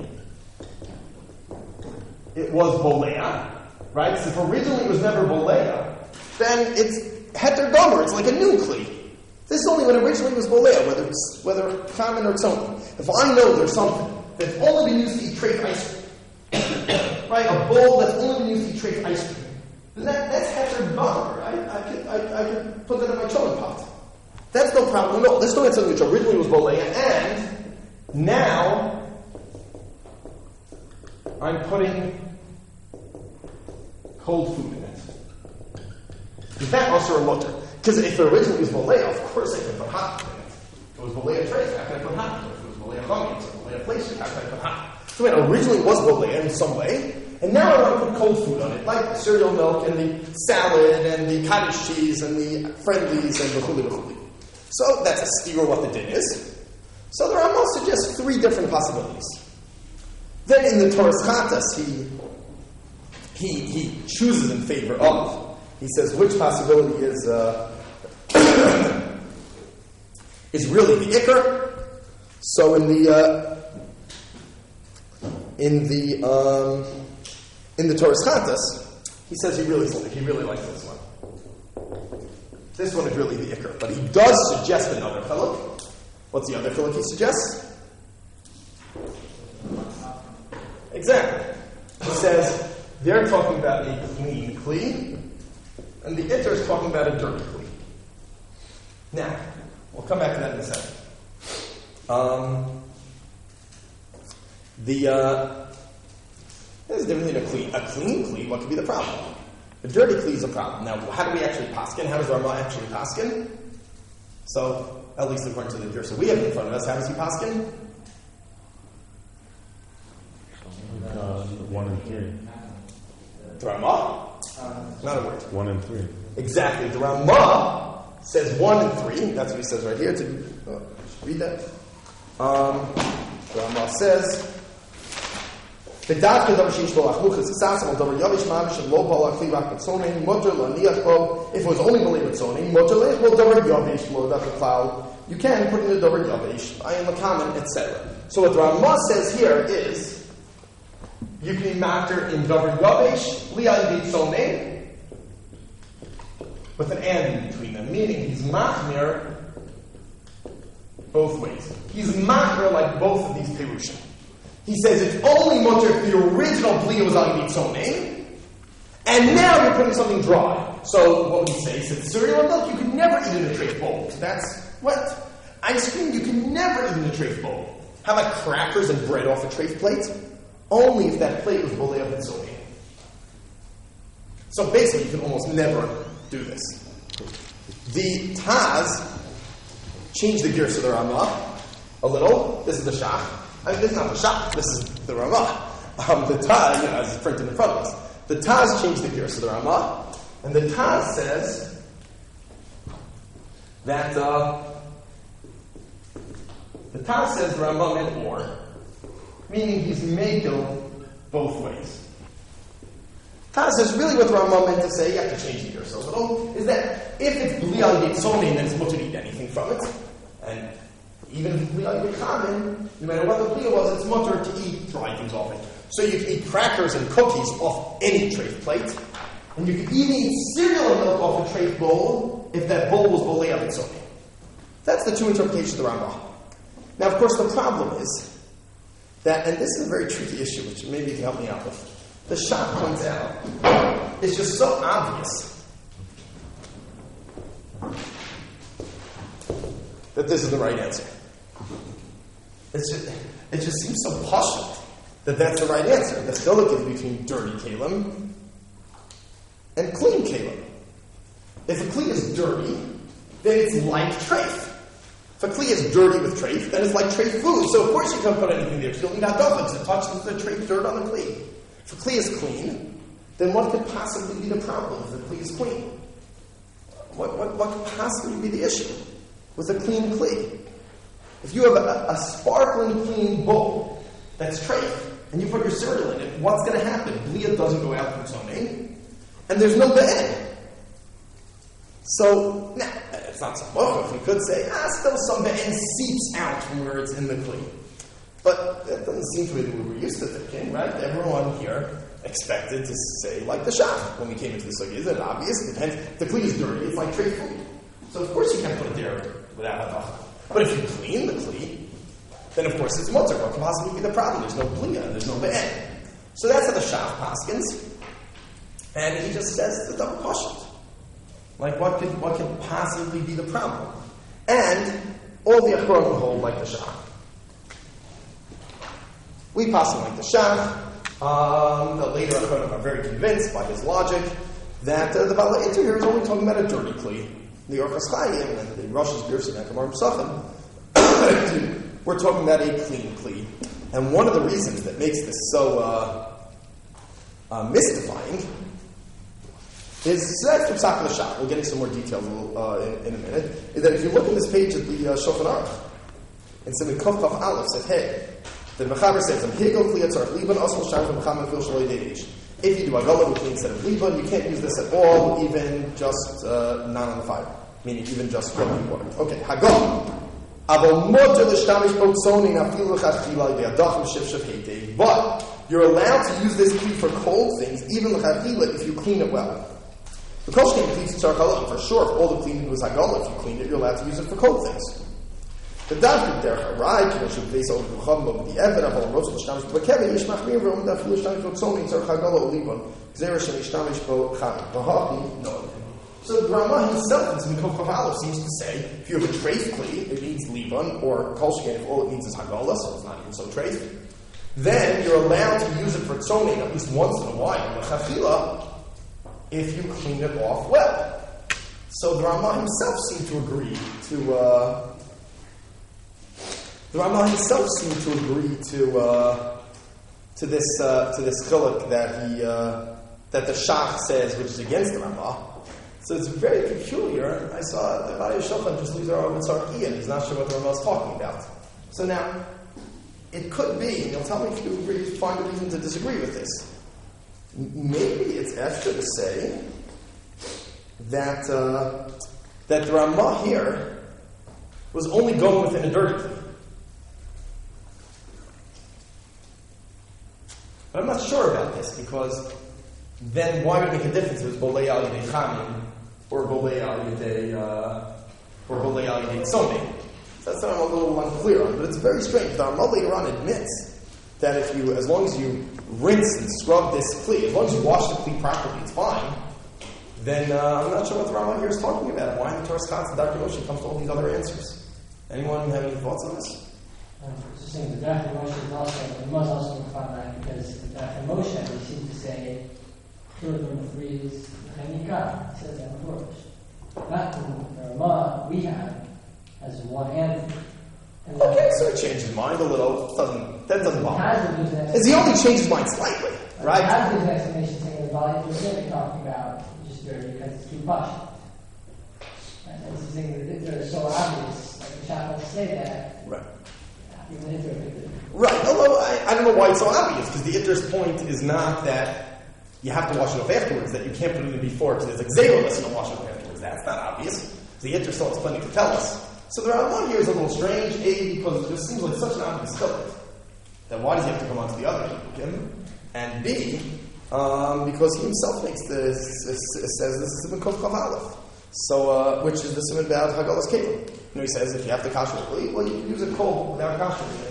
it was bolea, right? So if originally it was never bolea, then it's heter gomer, it's like a nuclei. This is only when originally it was bolea, whether common or tzoni. If I know there's something that's only been used to eat treif ice cream, right? A bowl that's only been used to eat treif ice cream, then that's heter bar, right? I could put that in my cholent pot. That's no problem at all. Let's look at something which originally was bolea, and now I'm putting cold food in it. Is that also a mutter? Because if it originally was bolea, of course I can put hot in it. If it was bolea treif, how can I put hot in it? If it was bolea chagim, or bolea placer, how can I put hot? So it originally was bolea in some way, and now I want to put cold food on it, like the cereal milk and the salad and the cottage cheese and the friendlies and the chuli. So that's a steer what the din is. So the Rambam suggests three different possibilities. Then in the Torah's Chatas, he chooses in favor of. He says which possibility is really the ikr. So in the Torah's Chatas, he says he really likes this one. This one is really the ikr, but he does suggest another fellow. What's the other fellow he suggests? Exactly. He says they're talking about a clean kli, and the itter is talking about a dirty kli. Now, we'll come back to that in a second. There's a difference between a clean kli. What could be the problem? A dirty kli is a problem. Now, how do we actually paskin? How does Rama actually paskin? So, at least according to the Gersa we have in front of us, how does he paskin? 1 and 3. The Rama? Not a word. 1 and 3. Exactly. The Rama says 1 and 3. That's what he says right here. Read that. The Rama says, if it was only believed with zoning, you can put in a davar yavish, I am a common, etc. So what the Rama says here is, you can be matter in davar yavish, li'al zoning, with an and in between them, meaning he's machmir both ways. He's machmir like both of these perushim. He says it's only mutter if the original blia was on zoning, and now you're putting something dry. So what would he say? He said cereal and milk you can never eat in a treif bowl. So that's what? Ice cream you can never eat in a treif bowl. How about crackers and bread off a treif plate? Only if that plate was boleh of zoning. So basically you can almost never do this. The Taz changed the gears of the Ramah a little. This is the Shach. This is not the Shach. This is the Ramah. The Taz, as it's printed in front of us. The Taz changed the gears of the Ramah, and the Taz says that the Taz says the Ramah meant or, meaning he's makel both ways. Taz says really what the Ramah meant to say, you have to change the gears a little, is that if it's blial yitzoni, then it's mutter to eat anything from it, and even if it's blial yitchamin, no matter what the blial was, it's mutter to eat dry things off it. So you can eat crackers and cookies off any treif plate, and you can even eat cereal and milk off a treif bowl if that bowl was bolei of its own. That's the two interpretations of the Rambam. Now, of course, the problem is that, and this is a very tricky issue, which maybe you can help me out with. The Shach points out, it's just so obvious that this is the right answer. It just seems so posh that that's the right answer. The chiluk is between dirty kalim and clean kalim. If a kli is dirty, then it's like treif. If a kli is dirty with treif, then it's like treif food. So of course you can't put anything there. You don't need hadacha to touch the treif dirt on the kli. If a kli is clean, then what could possibly be the problem if the kli is clean? What could possibly be the issue with a clean kli? If you have a sparkling clean bowl that's treif, and you put your cereal in it, what's going to happen? Blia doesn't go out from zoning, and there's no be'en. So, now, it's not so much. We could say, still some be'en seeps out from where it's in the kli. But that doesn't seem to be the way we're used to thinking, right? Everyone here expected to say like the Shach when we came into the sugi. Is it obvious? It depends. If the kli is dirty, it's like treif food. So of course you can't put it there without hadacha. But if you clean the kli, then of course it's mutter. What can possibly be the problem? There's no bliya, there's no be'en. So that's how the Shach paskins. And he just says the double pashut. Like what could possibly be the problem? And all the achronim hold like the Shach. We pass him like the Shach. The later achronim are very convinced by his logic that the Bala Inter here is only talking about a dirty kli. The Orchos Chaim and the Rosh's Birsin and Kamar Pesachim. We're talking about a clean kli. And one of the reasons that makes this so mystifying is that's from Psak L'Shach. We'll get into some more details in a minute. Is that if you look at this page of the Shulchan Aruch, in Siman Kuf Chaf Aleph says, hey, the Mechaber says, "Higel Kli Atzarech Liban Asol Sham from Mechaber Fil Shaloi Deish." If you do Agala with Kli instead of Liban, you can't use this at all, even just not on the fire, meaning even just running water. Okay, Hagala. But you're allowed to use this kli for cold things, even if you clean it well. The Kolshkin cleans tzarech for sure. If all the cleaning was hagala, if you clean it, you're allowed to use it for cold things. The davkin derech harai should base over the chum the evan of all rosh l'shtamish b'kevin yishmach mir v'om daf l'shtamish b'ksomin tzarech hagala olibon gzera shenishhtamish b'cham b'hachi no. So the Rama himself in Mikol Chav seems to say, if you have a treif kli, it means liban, or kolshken, if all it means is hagala, so it's not even so treif, then you're allowed to use it for tzonin at least once in a while, l'chachila, if you clean it off well. So the Rama himself seemed to agree to this chiluk that the Shach says, which is against the Rama. So it's very peculiar. I saw the Bari Shulchan just leaves our own Tzarech and he's not sure what the Rama is talking about. So now, it could be, and you'll tell me if you agree, find a reason to disagree with this. Maybe it's extra to say that the Rama here was only going within a dirty kli. But I'm not sure about this, because then why would it make a difference if it was Bolei Al Yidei Chamim or Bolei Al Yidei Tzomim? So that's what I'm a little unclear on, but it's very strange. The Rama later on admits that as long as you rinse and scrub this kli, as long as you wash the kli properly, it's fine. Then I'm not sure what the Rama here is talking about. Why in the Torah Scotts and Dr. Moshe comes to all these other answers. Anyone have any thoughts on this? Just saying the Dr. Moshe is also, we must also find that because the Dr. Moshe, we seem to say, children freeze Chanika, says that before. Not the Rama we have as one answer. Okay, so it changed his mind a little. That doesn't bother me. It's he only changed his mind slightly, right? It has his explanation saying the volume was really talking about just dirty because it's too much. And it's the thing that they're so obvious, like the shop will say that. Right. Even if they're right, although I don't know why it's so obvious, because the interest point is not that you have to wash it off afterwards, that you can't put it in before, because it's like zero to wash it off afterwards. That's not obvious. The interest still has plenty to tell us. So the Rambam here is a little strange, A, because it just seems like such an obvious chiluk. Then why does he have to come on to the other Hilukim? And B, because he himself makes this, says this is Siman Kuf Chaf Aleph. So, which is the Siman about Hagalas Kelim. He says if you have to kasher it, well, you can use it cold without kashering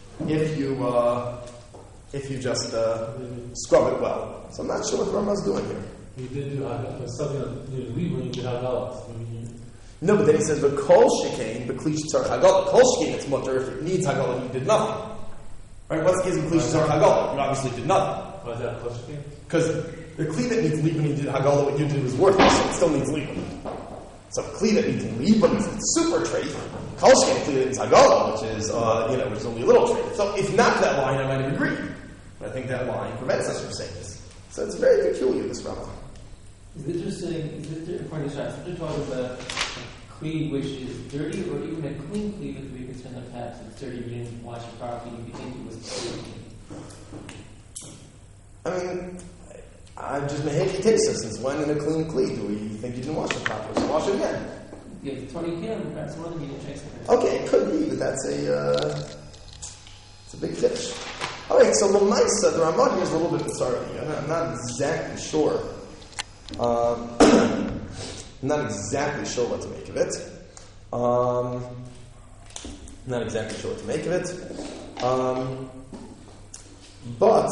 it. If you just scrub it well. So I'm not sure what the Rambam is doing here. He did do something that you leave when you did Hagalas. No, but then he says, "But kol shekain b'kli shetzarech hagala." Kol shekain, it's mutter. If it needs hagala, you did nothing. Right? What's the case of kli shetzarech hagala? You obviously did nothing. Why is that kol shekain? Because the kli that needs liban, you did hagala. What you did was worthless. So it still needs liban. So kli that needs liban is super trait. Kol shekain kli that needs hagala, which is which is only a little trait. So if not that line, I might have agreed. But I think that line prevents us from saying this. So it's very peculiar, this Rambam. Is it just saying, according to Shach, we're talking about kli which is dirty, or even a clean kli that we could send up perhaps it's dirty, you didn't wash it properly, you think it was dirty? I mean, I just maheki takes us since when in a clean kli do we think you didn't wash it properly? So wash it again. You have 20 km, perhaps more than you didn't check something. Okay, it could be, but that's it's a big fish. Alright, so Lamaisa, the Ramah here is a little bit bizarre. I'm not exactly sure. I'm not exactly sure what to make of it. Not exactly sure what to make of it. But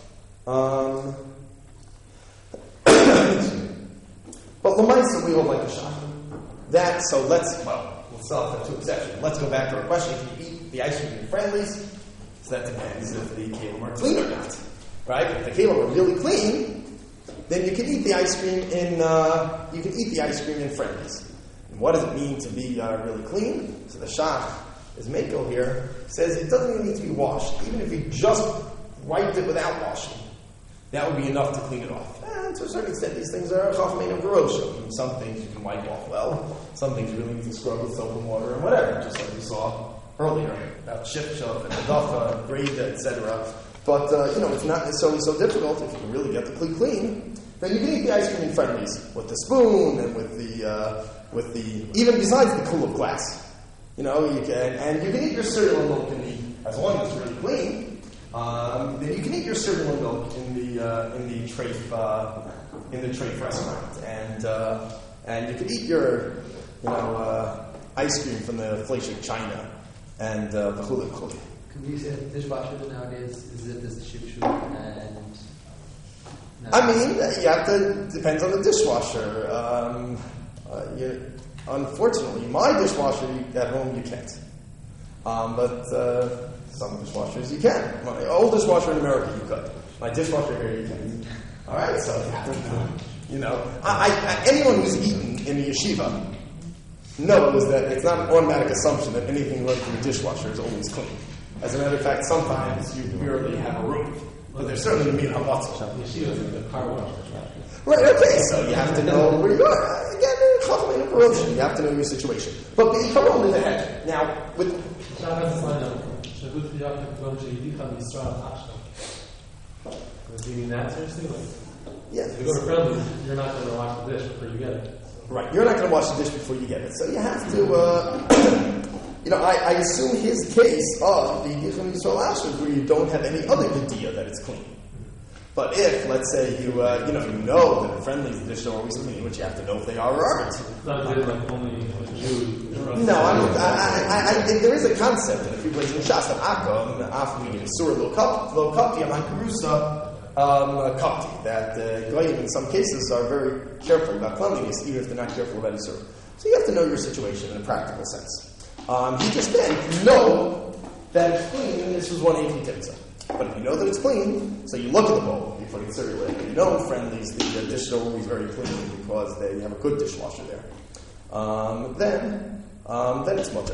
L'maisa, we all like the shach. That, so we'll still have two exceptions. Let's go back to our question. If you eat the ice cream in Friendly's, so that depends if the kelim are clean or not. Right? If the kelim are really clean, then you can eat the ice cream in Friendly's. And what does it mean to be really clean? So the shach, as Mako here, says it doesn't even need to be washed. Even if you just wiped it without washing, that would be enough to clean it off. And to a certain extent, these things are chachmein and garosha. Some things you can wipe off well. Some things you really need to scrub with soap and water and whatever, just like we saw earlier about shifshaf and hadacha and greda, etc. But it's not necessarily so difficult if you can really get the kli clean. Then you can eat the ice cream in Friendly's with the spoon and with the even besides the cool of glass. You can eat your cereal and milk as long as it's really clean. Then you can eat your cereal and milk in the treif restaurant, and you can eat your ice cream from the fleshik china and the chuli. Can we say dishwasher nowadays is the shipshu and? No. I mean, you have to depends on the dishwasher. Unfortunately, my dishwasher at home you can't, but some dishwashers you can. My old dishwasher in America you could. My dishwasher here you can't. All right, so anyone who's eaten in the yeshiva knows that it's not an automatic assumption that anything run through the dishwasher is always clean. As a matter of fact, sometimes you barely have a room, but there's certainly meat hamatzah. Yeshiva is the car wash. Right, okay, so you have to know where you are. Again, you have to know your situation. But the Yikaron is ahead. Now, with... Do you mean that seriously? Yes. If you go to Friendly's, you're not going to wash the dish before you get it. Right, you're not going to wash the dish before you get it. So you have to, I assume his case of the Yichum Yisrael Asher where you don't have any other idea that it's clean. But if, let's say, you know that in Friendly's the dishes are always clean, which you have to know if they are or aren't. It's not like only Jews. No, there is a concept in a few places in Shas that Akum, Afmi, Surah Lo Kapti, Aman Karusa, Kapti, that Goyim in some cases are very careful about cleanliness, even if they're not careful about Isur. So you have to know your situation in a practical sense. He just meant know that it's clean, and this was one Eifi Timtzah. But if you know that it's clean, so you look at the bowl, you're putting cereal in, and you know in Friendly's the dishes are always very clean because they have a good dishwasher there. Then it's mutter.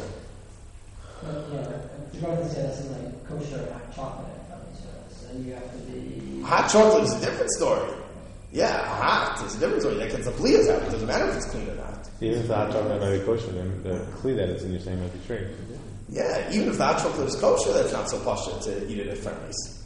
If you're going to say that's like kosher hot chocolate, so you have to be... Hot chocolate is a different story. Yeah, hot is a different story. Like it's a flea out. It doesn't matter if it's clean or not. Even if the hot chocolate might be kosher, then the flea that it's in your same might be straight. Yeah, even if the hot chocolate is kosher, that's not so pashut to eat it at Friendly's.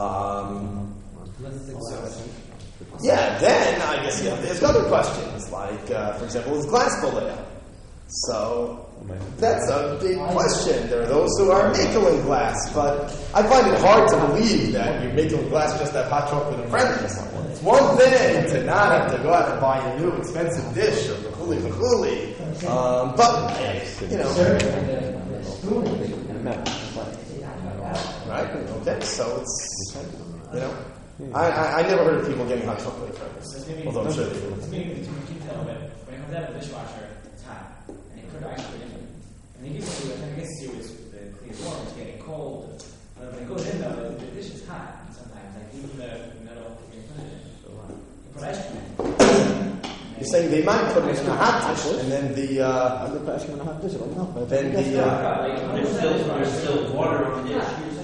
Then I guess there's other questions, like, for example, is glass bolea? So, that's a big question. There are those who are making glass, but I find it hard to believe that you're making glass just to have hot chocolate and Friendly's. It's one thing to not have to go out and buy a new expensive dish of v'chuli, but, right? Okay, so it's, I never heard of people getting hot chocolate at Friendly's. Although I'm sure they do. It's meaning to detail, but when it comes out of the dishwasher, it's hot. And you put ice cream in it. And it gets to you, the clean warm, it's getting cold. But when it goes in though, the dish is hot sometimes. Like even the metal, you put ice cream in. You're saying they might put it in a hot dish, and then There's still water on the dish.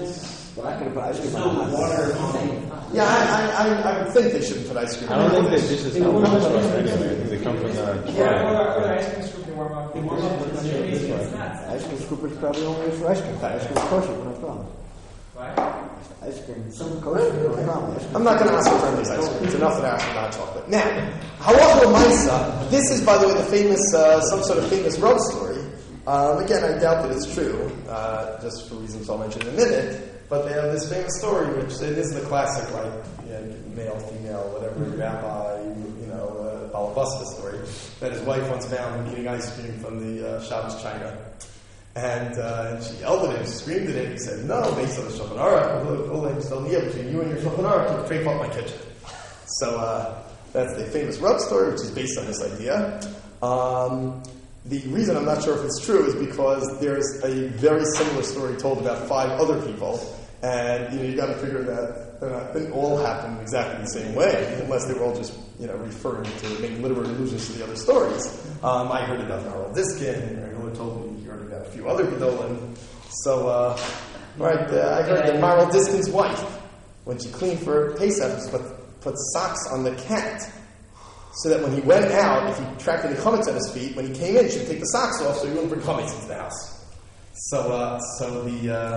Yeah, I would think they shouldn't put ice cream. I don't think the dishes come from the anyway. I think they come from the Ice cream scoop, you warm up. Ice cream scoop is probably only for ice cream. Ice cream is kosher, no problem. What? Ice cream, some kosher, no problem. I'm not going to ask for Friendly's ice cream. It's enough that I ask for hot chocolate. Now, Halacha L'maisa, this is, by the way, the famous, some sort of famous road story. Again, I doubt that it's true, just for reasons I'll mention in a minute. But they have this famous story, which it isn't a classic, like male, female, whatever, rabbi, Baal Basra story, that his wife once found him eating ice cream from the Shabbos China. And she yelled at him, screamed at him. He said, "No, based on the Shulchan Aruch, between you and your Shulchan Aruch, you trape up my kitchen." So that's the famous Rav story, which is based on this idea. The reason I'm not sure if it's true is because there's a very similar story told about 5 other people, and you got to figure that they didn't all happen exactly the same way, unless they were all just referring to making literary allusions to the other stories. I heard about Harold Diskin, and Miller told me he heard about a few other Gedolim. So, I heard that Harold Diskin's wife, when she cleaned for Pesach, put socks on the cat, so that when he went out, if he tracked any chametz at his feet, when he came in, she'd take the socks off so he wouldn't bring chametz into the house. So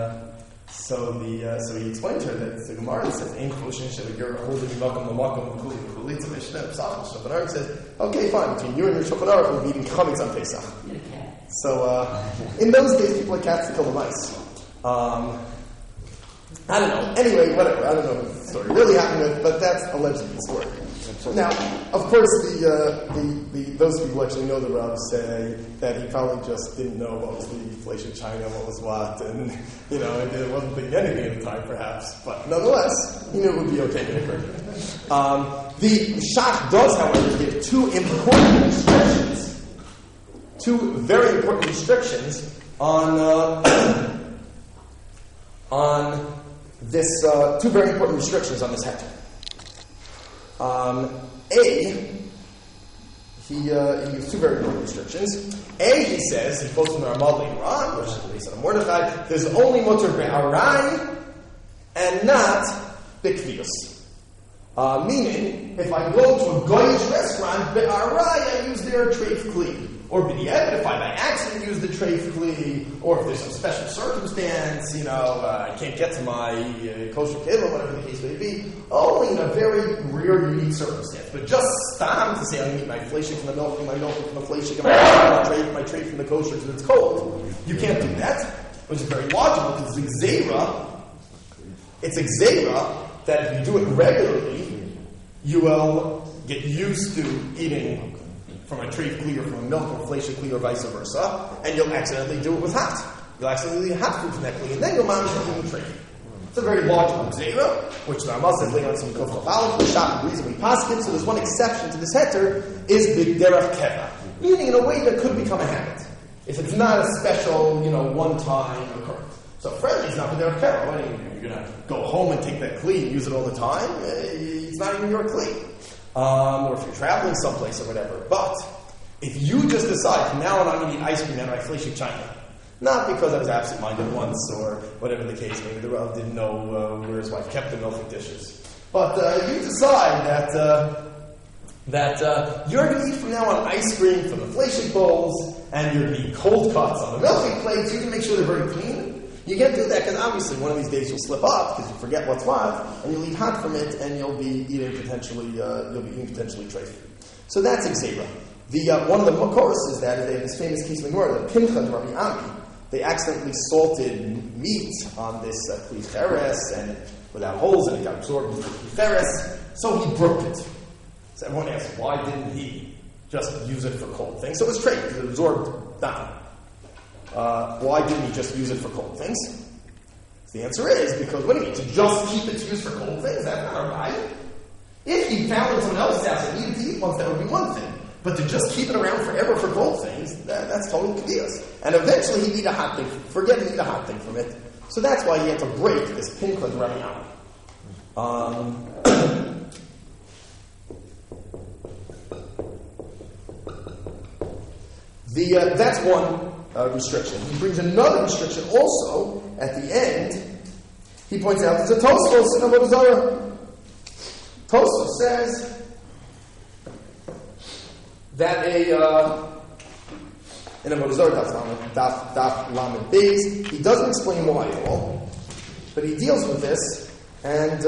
he explained to her that the Gemara says, "Ein koshin shel holding makom lamakom kuli kuli." It's a mishnah. Shulchan Aruch says, "Okay, fine. Between you and your Shulchan Aruch, we'll be eating chametz on Pesach." So in those days, people had cats to kill the mice. I don't know. Anyway, whatever. I don't know what the story really happened with, but that's allegedly the story. Now, of course, those people actually know the Rav say that he probably just didn't know what was the inflation China, what was what, and it wasn't thinking anything at the time, perhaps. But nonetheless, he knew it would be okay to occur. The Shach does, however, give 2 important restrictions, 2 very important restrictions on this. 2 very important restrictions on this heter. He gives 2 very important restrictions. He says, he quotes from the Ramah later on, which is based on Mordechai, there's only mutter be'arai and not be'kvius. Meaning, if I go to a goyish restaurant, be'arai, I use their treif kli. Or b'di'evet, if I by accident use the treif kli, or if there's some special circumstance, I can't get to my kosher kiddush, whatever the case may be, only in a very rare, unique circumstance. But just stop to say I'm going to eat my fleshik from the milk, and my milk from the fleshik, and my treif from the kosher because it's cold. You can't do that, which is very logical because it's a gzeira that if you do it regularly, you will get used to eating from a treif kli or from a milk or fleshik kli or vice versa, and you'll accidentally do it with hot. You'll accidentally have food from that kli, and then you'll manage to eat treif. It's a very logical gzeira, which the Ramah says later on some kofal balance, the Shach agrees and we paskin. So there's one exception to this heter, is b'derech keva, meaning in a way that could become a habit. If it's not a special, one-time occurrence. So friendly is not b'derech keva. You're going to go home and take that kli and use it all the time. It's not even your kli. Or if you're traveling someplace or whatever. But if you just decide, from now on I'm going to eat ice cream out of my fleshik china, not because I was absent-minded once or whatever the case, maybe the Rav didn't know where his wife kept the milking dishes. But you decide that you're going to eat from now on ice cream from the fleshik bowls, and you're going to eat cold cuts on the milking plates. You can make sure they're very clean. You can't do that because obviously one of these days you'll slip up because you forget what's what, and you'll eat hot from it, and you'll be eating potentially treif. So that's Xera. One of the Makoros is that they have this famous case in the Gemara, the Pincha de Rabbi Ami. They accidentally salted meat on this kli cheres and without holes, and it got absorbed into the kli cheres, so he broke it. So everyone asks, why didn't he just use it for cold things? So it was treif because it absorbed down. Why didn't he just use it for cold things? The answer is because, what do you mean, to just keep it to use for cold things? That's not right. If he found it in someone else's house and needed to eat once, that would be one thing. But to just keep it around forever for cold things, that's totally kvius. And eventually he'd eat a hot thing, forget to eat a hot thing from it. So that's why he had to break this Pincha de Rabbi Ami. That's one restriction. He brings another restriction also at the end. He points out there's a Tosfos in Avodah Zarah. Tosfos says that in Avodah Zarah Daf Lamed Beis, he doesn't explain why at all, but he deals with this, and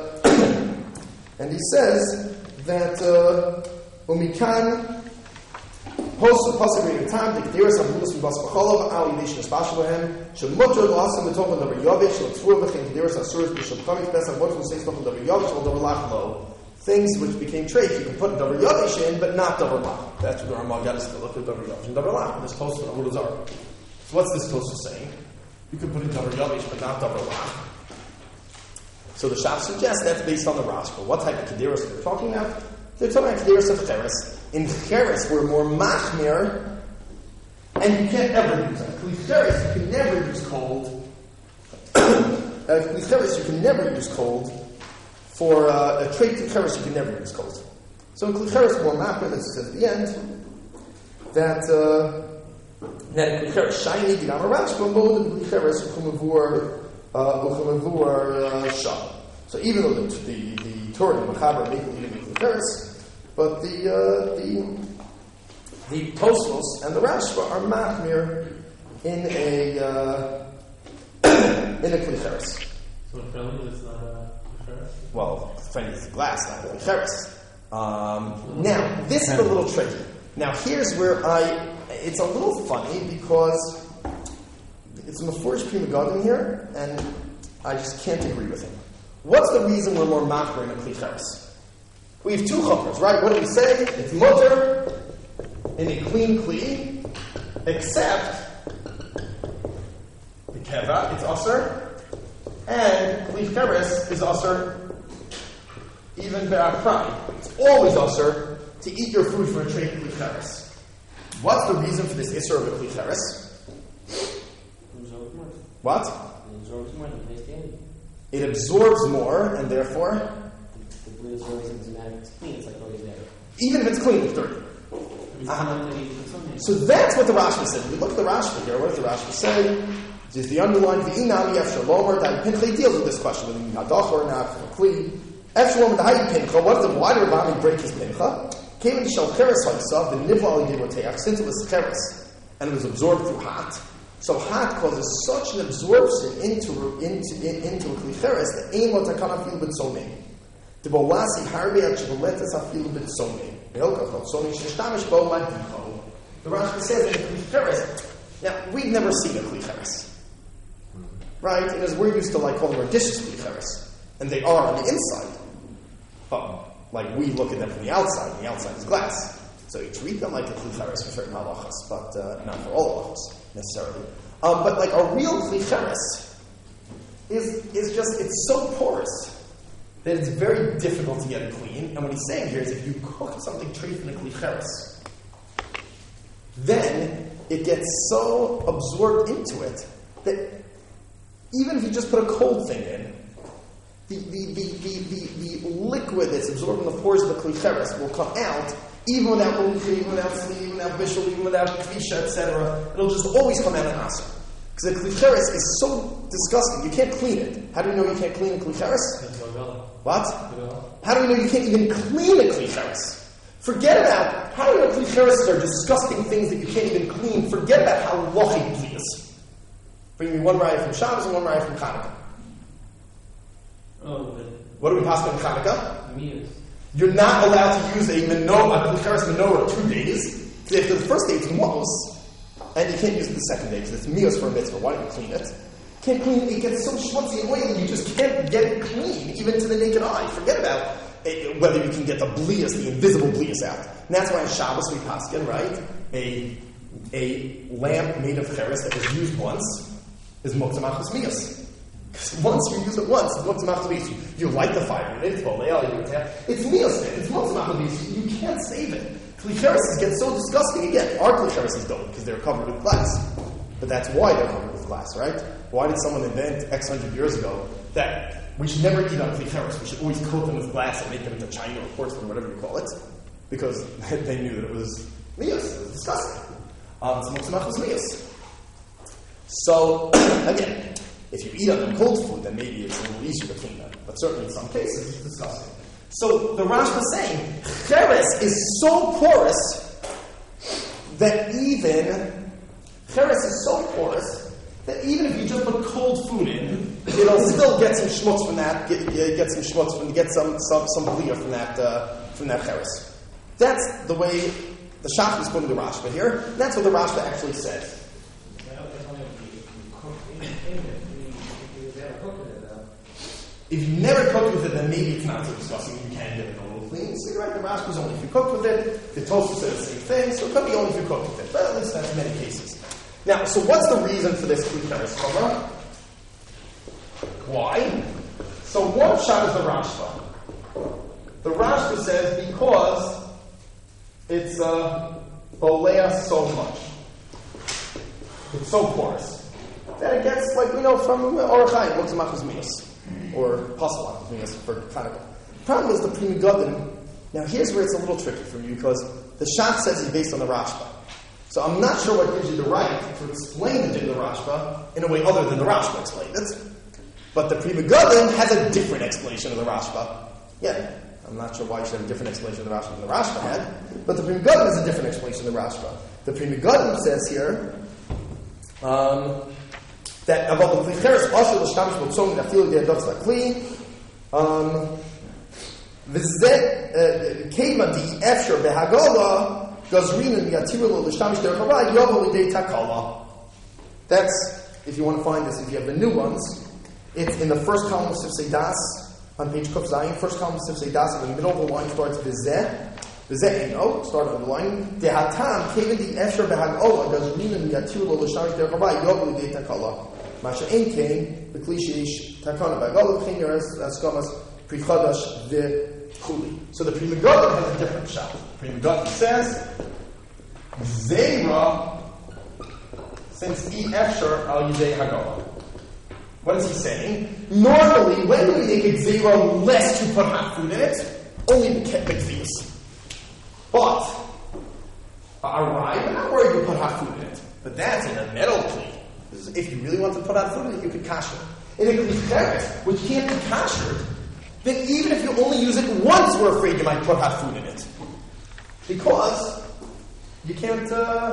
he says that Umikan. Post possibly in time, the Kediras of Mulus and Basbacholov, Ali Nation Spashabahem, Shamutra, Awesome, the Toman of Yavish, Latsur, the Kediras of Surs, Bishop Kamik, Pesa, what will say stuff of the Yavish, or the Relachlo. things which became treif, you can put davar yavish in, but not davar lach. That's what the Rambam got us to look at davar yavish and davar lach. This Tosfos on Avodah Zarah. So what's this Tosfos saying? You can put in davar yavish, but not davar lach. So the Shach suggests that's based on the Rashba. What type of kederos they're talking about? They're talking about kederos of cheres. In cheres, we're more machmir, and you can't ever use it. Cheres, you can never use cold. Cheres, you can never use cold. For a trait to cheres, you can never use cold. So in cheres, more machmir, that says at the end, that in cheres, shiny, gidam Rashba, mod in cheres, uchumavur, shah. So even though the Torah and Mechaber make it even in cheres, but the Tosfos and the Rashba are machmir in a kli cheres. So friendly is not a cheres? Well, friendly is glass, not a kli cheres. Now, this is a little tricky. Now, here's where it's a little funny because it's a mefurish Pri Megadim here, and I just can't agree with him. What's the reason we're more machmir in a kli cheres? We have two chumras, right? What do we say? It's mutter in a clean kli, except the keva, it's aser, and kli cheres is aser even be'akrai. It's always aser to eat your food for a trait kli cheres. What's the reason for this isser of a kli cheres? What? It absorbs more, and therefore even if it's clean, it's dirty. So that's what the Rashba said. We look at the Rashba here. What does the Rashba say? Is the underline v'inami efshalomer that Pincha deals with this question whether you need hadach or not for kli. Efshalomer the hayi Pincha. Why did Rabbi break his Pincha? Came in shel cheres ha'yisav the nivla al yidroteach since it was cheres and it was absorbed through hot. So hot causes such an absorption into a kli cheres that ein lo takana fil b'tzomei. The bolasi harbe at shvaletas afil b'tzomei. The Rashba says in a kli cheres. Now we've never seen a kli cheres, right? And as we're used to like calling our dishes kli cheres, and they are on the inside. Like we look at them from the outside, and the outside is glass. So you treat them like a kli cheres for certain halachas, but not for all halachas necessarily. But like a real kli cheres is just, it's so porous that it's very difficult to get it clean. And what he's saying here is if you cook something treif in a kli cheres, then it gets so absorbed into it that even if you just put a cold thing in, the liquid that's absorbed in the pores of the kli cheres will come out even without molucha, even without sleeve, even without bishul, even without kvisha, etc. It'll just always come out in aser. Because the kli cheres is so disgusting, you can't clean it. How do you know you can't clean a kli cheres? What? How do we know you can't even clean a kli cheres? Forget about how do you know kli cheres are disgusting things that you can't even clean. Forget about how lochi kli is. Bring me one raya from Shabbos and one raya from Chanukah. What do we pass on Chanukah? You're not allowed to use a menorah, a kli cheres menorah 2 days. Because after the first day it's mos, and you can't use it the second day because it's mios for a mitzvah. Why don't you clean it? Can't clean it. It gets so schmutzy and oily, you just can't get it clean, even to the naked eye. Forget about whether you can get the blias, the invisible blias out. And that's why on Shabbos we paskin, right? A lamp made of cheres that was used once is moktzah machos mios. Because once you use it once, it's moktzah machos mios. You light the fire in it, it's mios. It's moktzah machos mios. You can't save it. Kli cheres get so disgusting again. Our kli cheres don't because they're covered with glass. But that's why they're covered with glass, right? Why did someone invent X hundred years ago that we should never eat on kli cheres? We should always coat them with glass and make them into china or porcelain, whatever you call it, because they knew that it was mios. It was disgusting. It's moktzah machos mios. So again, if you eat on them cold food, then maybe it's a little easier to clean them. But certainly in some cases, it's disgusting. So the Rashba is saying cheres is so porous that even if you just put cold food in, it'll still get some schmutz from that. Get some bliya from that cheres. That's the way the Shach is putting the Rashba here. That's what the Rashba actually says. If you never cook with it, then maybe it's not so disgusting. You can get it a little So you're right, the Rashba is only if you cooked with it. The Tosfos said the same thing, so it could be only if you cooked with it. But at least that's many cases. Now, so what's the reason for this Klikaris Chumrah? Why? So one shot is the Rashba. The Rashba says because it's olea so much. It's so porous that it gets, like we know from Orach Chaim, looks machmas mias, or pasal machmas mias for Chanukah. The problem is the Pri Megadim. Now here's where it's a little tricky for you because the shot says it's based on the Rashba. So I'm not sure what gives you the right to explain the din of the Rashba in a way other than the Rashba explained it. But the Pri Megadim has a different explanation of the Rashba. Yeah, I'm not sure why you should have a different explanation of the Rashba than the Rashba had, but the Pri Megadim has a different explanation of the Rashba. The Pri Megadim says here that about the klicheres also the shtamish botzom nafil de'adoch zakli v'zeh keivan di efshar behagola gazrinin yatiru lo l'shtamish derech hara yovo l'idei takala. That's, if you want to find this, if you have the new ones, it's in the first column of Sifsei Das on page Kuf Zayin. First column of Sifsei Das, in the middle of the line starts v'zeh. Start on the line. Dehatam kevin di efshar behagola gazrinin yatiru lo l'shtamish derech hara yovo l'idei takala. Masha ein kain b'klishish takana behagola b'chin askamas pri chadash v'chuli. So the Pri Megadim has a different shot. Pri Megadim says Zera since e efshar al yidei hagola. What is he saying? Normally, when do we make it zera less to put hot food in it? Only b'kvius. But we're not worried you put hot food in it. But that's in a metal kli. If you really want to put hot food in it, you could kasher it. In a klicheres, which can't be kashered, then even if you only use it once, we're afraid you might put hot food in it. Because you can't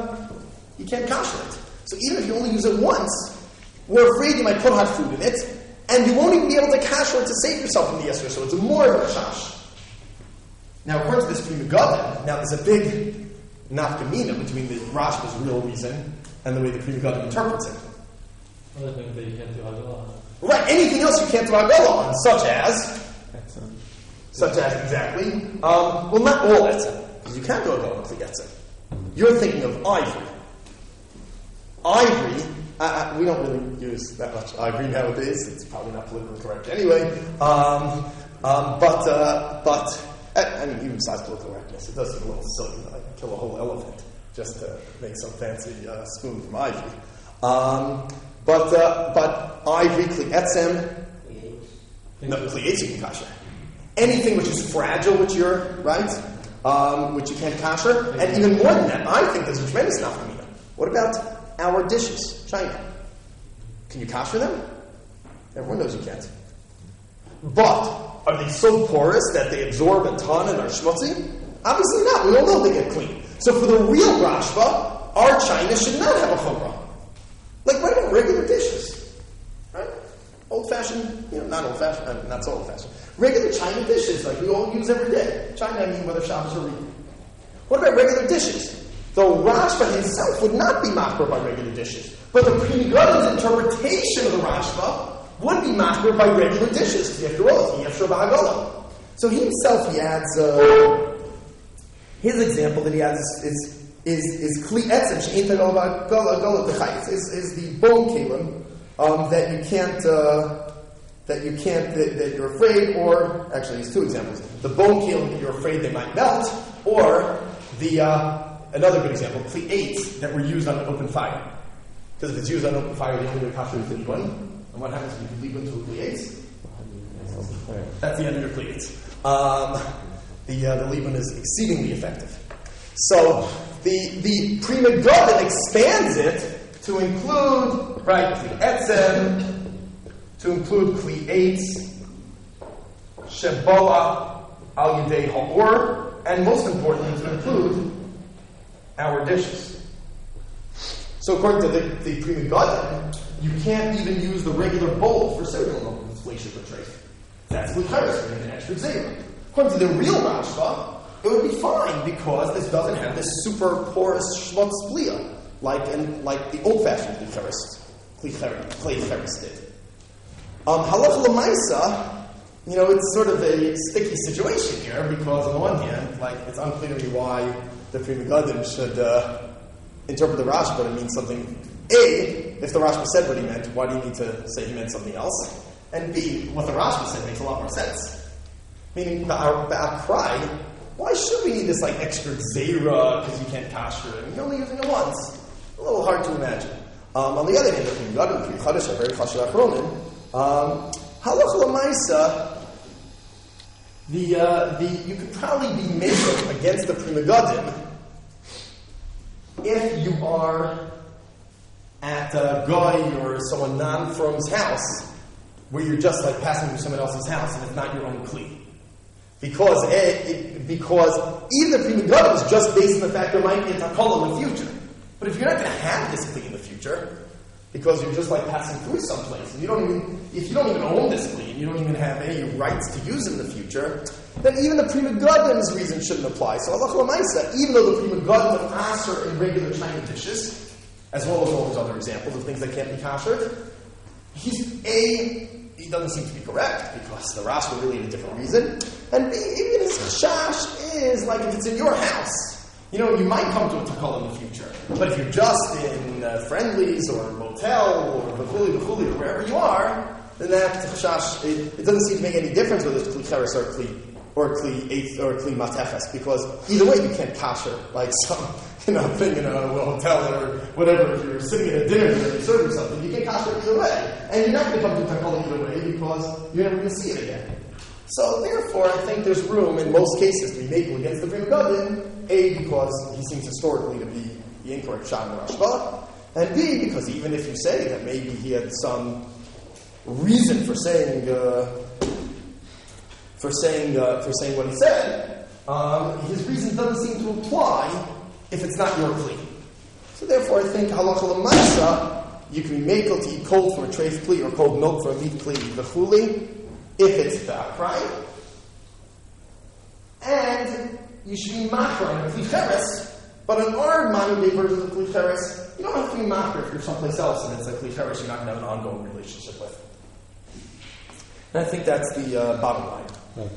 kasher it. So even if you only use it once, we're afraid you might put hot food in it, and you won't even be able to kasher it to save yourself from the yesher, so it's more of a chash. Now, according to this Pri Megadim, now there's a big nafkamina between the Rashba's real reason and the way the Pri Megadim interprets it. Other things that you can't do Haggalah on. Right, anything else you can't do Haggalah on, such as exactly, well, not all etzem, because you can't do Haggalah on Kli etzem. You're thinking of ivory. Ivory, we don't really use that much ivory nowadays. It's probably not politically correct anyway. But I mean, even besides political correctness, it does seem a little silly that I can kill a whole elephant just to make some fancy spoon from ivory. But ivory, Kli etzem, no, Kli etzem you can kasher. Anything which is fragile, which you can't kasher, and even more than that, I think there's a tremendous nafkamina. What about our dishes, china? Can you kasher them? Everyone knows you can't. But are they so porous that they absorb a ton and are schmutzy? Obviously not. We all know they get clean. So for the real Rashba, our china should not have a chumrah. Like what about regular dishes? Right? Old-fashioned, not old-fashioned, not so old-fashioned. Regular china dishes like we all use every day. China, I mean whether Shabbos or Reed. What about regular dishes? Though Rashba himself would not be machmer by regular dishes. But the Pri Megadim's interpretation of the Rashba would be machmer by regular dishes. After all, it's Yefshar B'Hagolah. So he himself, he adds, his example that he adds is Kli Etzem, She'en Tagala B'Hagolah T'chayis, is the bone kalim that you're afraid, or, actually there's two examples. The bone kalim that you're afraid they might melt, or the, another good example, Kli Eitz, that were used on an open fire. Because if it's used on open fire, the only way to kasher is the libun. And what happens if you leave into a Kli Eitz? That's the end of your Kli Eitz. The libun is exceedingly effective. So the Pri Megadim expands it to include Kli Etzem, to include Kli Eitz, Sheboa al Yidei Ha'or, and most importantly to include our dishes. So according to the Pri Megadim, you can't even use the regular bowl for cereal milk with glacier or trace. That's l'charis, you have an extra zera. According to the real Rashba, it would be fine because this doesn't have this super porous shmutz blia like the old-fashioned Kli Cheres did. Halacha l'maisa, it's sort of a sticky situation here because on the one hand, like it's unclear to me why the Pri Megadim should interpret the Rashba, but it means something. A, if the Rashba said what he meant, why do you need to say he meant something else? And B, what the Rashba said makes a lot more sense. Meaning, Ba'al Cry, why should we need this like extra Gzeira because you can't kasher it? You're only using it once. A little hard to imagine. On the other hand, the Pri Megadim, the Pri Chadash are very chashuv achronim. Halacha l'maisa, you could probably be measured against the Pri Megadim if you are at a guy or someone non-from's house where you're just like passing through someone else's house and it's not your own kli. Because even the Pri Megadim is just based on the fact there might be a takala in the future. But if you're not going to have this kli in the future, because you're just like passing through someplace, and if you don't even own this kli, and you don't even have any rights to use it in the future, then even the Pri Megadim's reason shouldn't apply. So Allah L'maisa, even though the Pri Megadim are aser in regular China dishes, as well as all those other examples of things that can't be kashered, he doesn't seem to be correct, because the Rashba really had a different reason, and B, even his chashash is like if it's in your house. You might come to a takala in the future, but if you're just in Friendlies or a motel or b'chuli or wherever you are, then that chashash, it doesn't seem to make any difference whether it's kli cheres or kli eighth or kli matefes, because either way you can't kasher like some thing in a hotel or whatever. If you're sitting at a dinner and you're serving something, you can't kasher either way, and you're not going to come to a takala either way because you're never going to see it again. So therefore, I think there's room in most cases to be making against the Pri Megadim. A, because he seems historically to be the incorrect shot in the Rashba, and B, because even if you say that maybe he had some reason for saying what he said, his reason doesn't seem to apply if it's not your kli. So therefore, I think halacha l'maisa, you can be makel to eat cold from a treif kli or cold milk from a meat kli v'chuli if it's ba'al cry, and you should be makar in a kli cheres, but in our modern day versions of kli cheres, you don't have to be makar if you're someplace else and it's a kli cheres you're not going to have an ongoing relationship with. And I think that's the bottom line.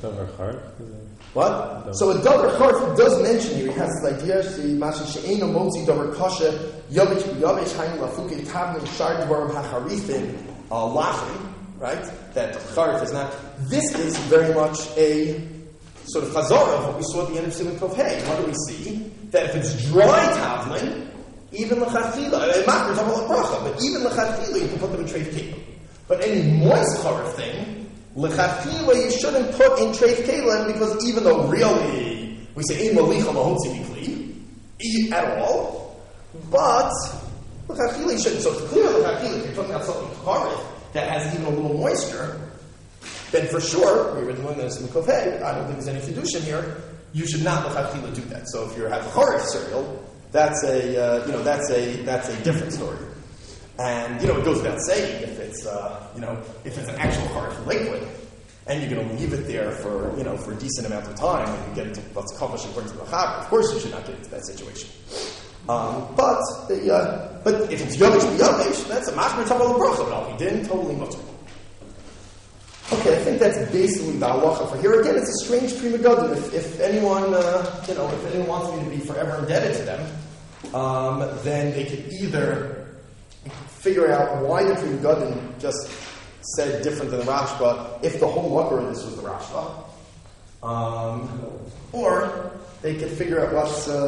What? So a davar charf does mention here, he has this idea, mashi she'ena motzi davar kasha yavich b'yavish hayin lafuke tavnim shar dvarim hacharifin lachim, right? That charf is not. This is very much a sort of chazara of what we saw at the end of Siman Kov Hey. What do we see? That if it's dry tavlin, even l'chachila, makar tavel bracha, but even l'chachila you can put them in treif kelim. But any moist charf thing, l'chachila you shouldn't put in treif kelim, because even though really we say ein malicha mahotzi mikli at all, but l'chachila you shouldn't. So it's clear l'chachila if you're talking about something charif that has even a little moisture, then for sure, we were doing this in Kov Hey, I don't think there's any fiducian here, you should not l'chachila do that. So if you have a charif cereal, that's a different story. And, it goes without saying, if it's an actual charif liquid, and you're going to leave it there for a decent amount of time, and you get into what's accomplished according to the Chaber, of course you should not get into that situation. But if it's yovish, that's a mashmer tavel bracha, but he didn't totally mutter. Okay, I think that's basically the halacha for here. Again, it's a strange Pri Megadim. If anyone wants me to be forever indebted to them, then they could either figure out why the Pri Megadim just said different than the Rashba, if the whole makar of this was the Rashba, or they could figure out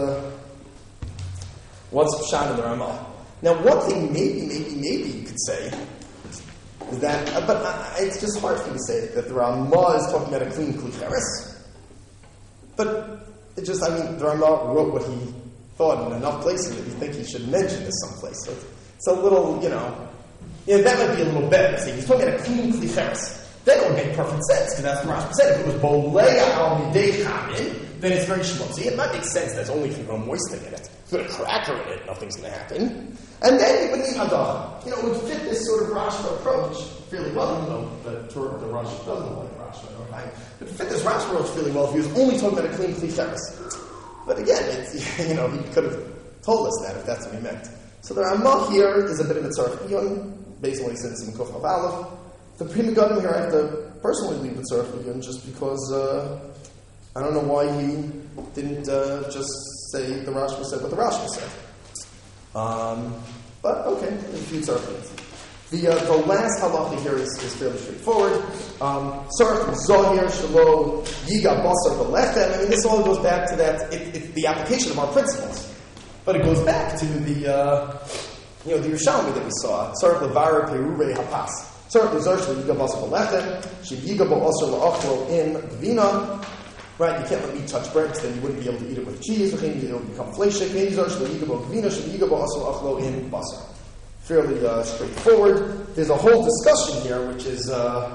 what's Pshat in the Ramah. Now, one thing maybe you could say is that, it's just hard for me to say that the Ramah is talking about a clean kli cheres. But the Ramah wrote what he thought in enough places that you think he should mention this someplace. So it's a little, that might be a little better. See, he's talking about a clean kli cheres. Then it would make perfect sense, because that's what Rashi said. If it was boleya al midei chamin, then it's very shmutzy. It might make sense that's only if you put a moist thing in it. If you put a cracker in it, nothing's going to happen. And then you would need hadacha. It would fit this sort of Rashi approach fairly well, even though the Rashi doesn't like Rashi. It would fit this Rashi approach fairly well if he was only talking about a clean kli cheres. But again, he could have told us that if that's what he meant. So the Ramah here is a bit of a tzarech iyun, based on what he said in Siman Kuf Chav Aleph. The Pri Megadim here, I have to personally leave with Tzarech L'Yun just because I don't know why he didn't just say the Rashba said what the Rashba said. But okay, a few Tzarech L'Yun. The last halacha here is fairly straightforward. Tzarech Zohir Shelo Yiga Basar B'Lechem. I mean, this all goes back to that. It's the application of our principles, but it goes back to the the Yerushalmi that we saw. Tzarech Levarer Perurei Hapas. Tzarech Zohir Shelo Yiga Basar B'Lechem. Shev Yiga B'Asar La'achlo in Gvina. Right, you can't let meat touch bread, because then you wouldn't be able to eat it with cheese. It would become fleshik. Tzarech Shelo Yiga B'Gvina. Shev Yiga B'Asar La'achlo in Basar. Fairly straightforward. There's a whole discussion here, which is,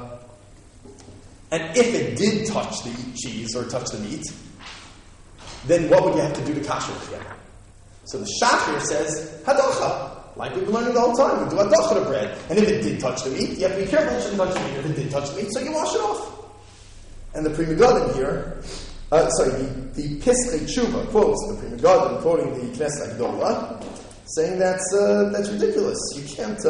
and if it did touch the cheese or touch the meat, then what would you have to do to kasher it again? So the Shachir says, hadacha. Like we've been learning the whole time, we do hadacha to bread. And if it did touch the meat, you have to be careful it shouldn't touch the meat. If it did touch the meat, so you wash it off. And the Pri Megadim here, the Piskei Tshuva quotes the Pri Megadim, quoting the Knesset Agdola, saying that's ridiculous. You can't.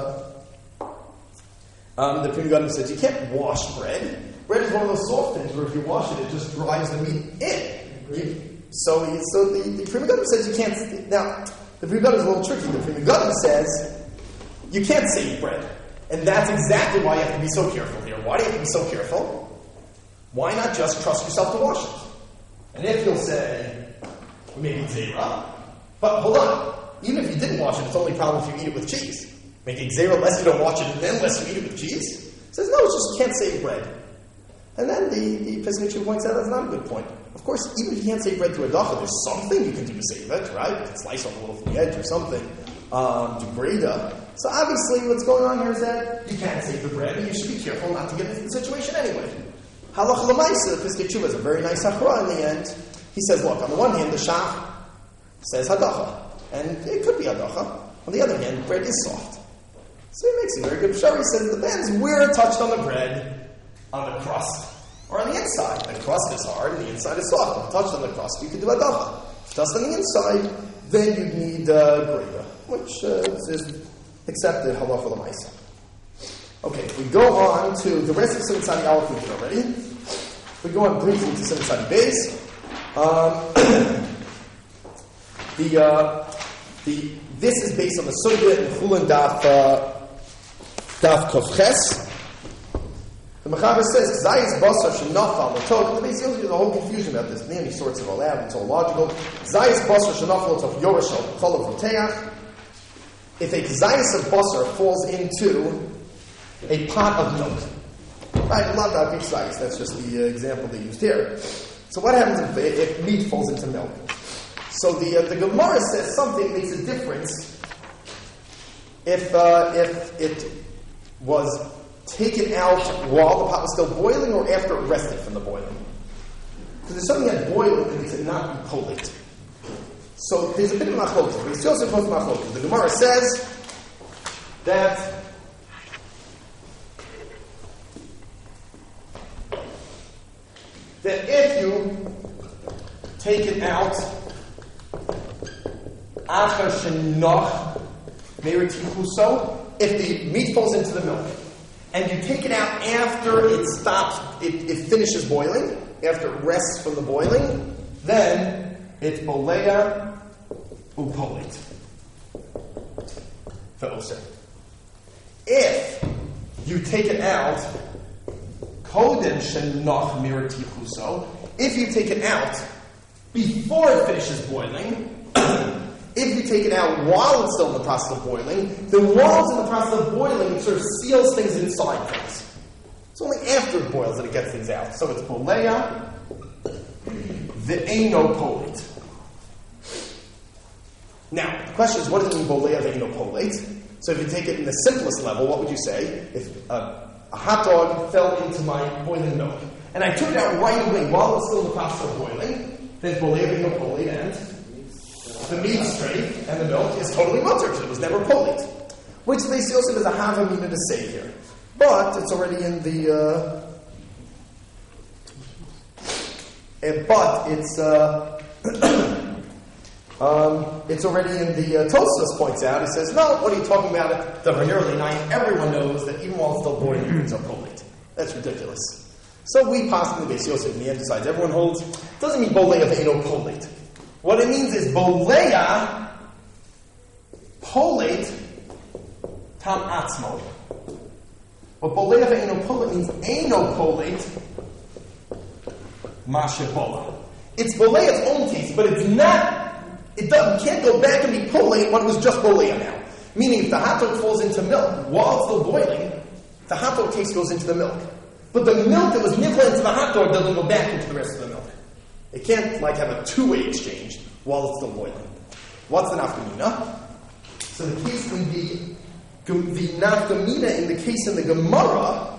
The Pri Megadim says you can't wash bread. Bread is one of those soft things where if you wash it, it just dries the meat in. So the Pri Megadim says you can't. Now the Pri Megadim is a little tricky. The Pri Megadim says you can't save bread, and that's exactly why you have to be so careful here. Why do you have to be so careful? Why not just trust yourself to wash it? And if you'll say maybe zera, but hold on. Even if you didn't wash it, it's only a problem if you eat it with cheese. Making zera less you don't wash it, and then less you eat it with cheese. It says, no, it's just you can't save bread. And then the Pesach Tshuva points out that's not a good point. Of course, even if you can't save bread through a dacha, there's something you can do to save it, right? You can slice off a little from the edge or something, do breda. So obviously what's going on here is that you can't save the bread, and you should be careful not to get into the situation anyway. Halacha l'maisa, the Pesach Tshuva is a very nice hachra in the end. He says, look, on the one hand, the Shach says hadacha. And it could be hadacha. On the other hand, bread is soft. So he makes a very good pshar. He says, it depends where it touched on the bread, on the crust, or on the inside. The crust is hard and the inside is soft. If it touched on the crust, you could do hadacha. If it touched on the inside, then you'd need greda, which is accepted halacha l'maisa. Okay, we go on to the rest of Simon Sadi Aleph we did already. We go on briefly to Simon Sadi Beis. This is based on the Sugya in Chulin Daf Kovches. The Mechaber says, Zayis Basar Shenafal L'Tok. The base there's a whole confusion about this. Many sorts of allowed, it's all logical. Zayis Basar Shenafal L'Tok Yorashal Cholav L'Teach. If a Zayis of Basar falls into a pot of milk, right? Not that big Zayis. That's just the example they used here. So what happens if meat falls into milk? So the Gemara says something makes a difference if it was taken out while the pot was still boiling or after it rested from the boiling. Because there's something that boiling that makes it not be polite. So there's a bit of machlokas. But it's also supposed to machlokas. The Gemara says that if you take it out after shenoch meritichuso, if the meat falls into the milk, and you take it out after it stops, it finishes boiling, after it rests from the boiling, then it's bolea upolit. If you take it out kodem shenoch meritichuso, if you take it out before it finishes boiling, if you take it out while it's still in the process of boiling, then while it's in the process of boiling, it sort of seals things inside things. It's only after it boils that it gets things out. So it's bolea, ve'eno polate. Now, the question is, what does it mean bolea, ve'eno polate? So if you take it in the simplest level, what would you say? If a hot dog fell into my boiling milk, and I took it out right away while it's still in the process of boiling, then bolea, ve'eno polate, and the meat straight and the milk is totally mutter because it was never polite, which they see also as a havamina to say here, but it's already in the. It's already in the Tosfos points out. He says, no, what are you talking about? The nearly nine. Everyone knows that even while it's still boiling, things are polite. That's ridiculous. So we pass in the Beis Yosef, and the end decides everyone holds. It doesn't mean Boleya ve'eno polate. What it means is Boleya polate tam atzmo. What Boleya ve'eno polate means eno polate mashe bola. It's Boleya's own taste, but it's not. You can't go back and be polate when it was just Boleya now. Meaning, if the hot dog falls into milk while it's still boiling, the hot dog taste goes into the milk. But the milk that was nifla into the hot dog doesn't go back into the rest of the milk. It can't have a two-way exchange while it's still boiling. What's the nafkamina? So the case in the nafkamina in the case in the Gemara.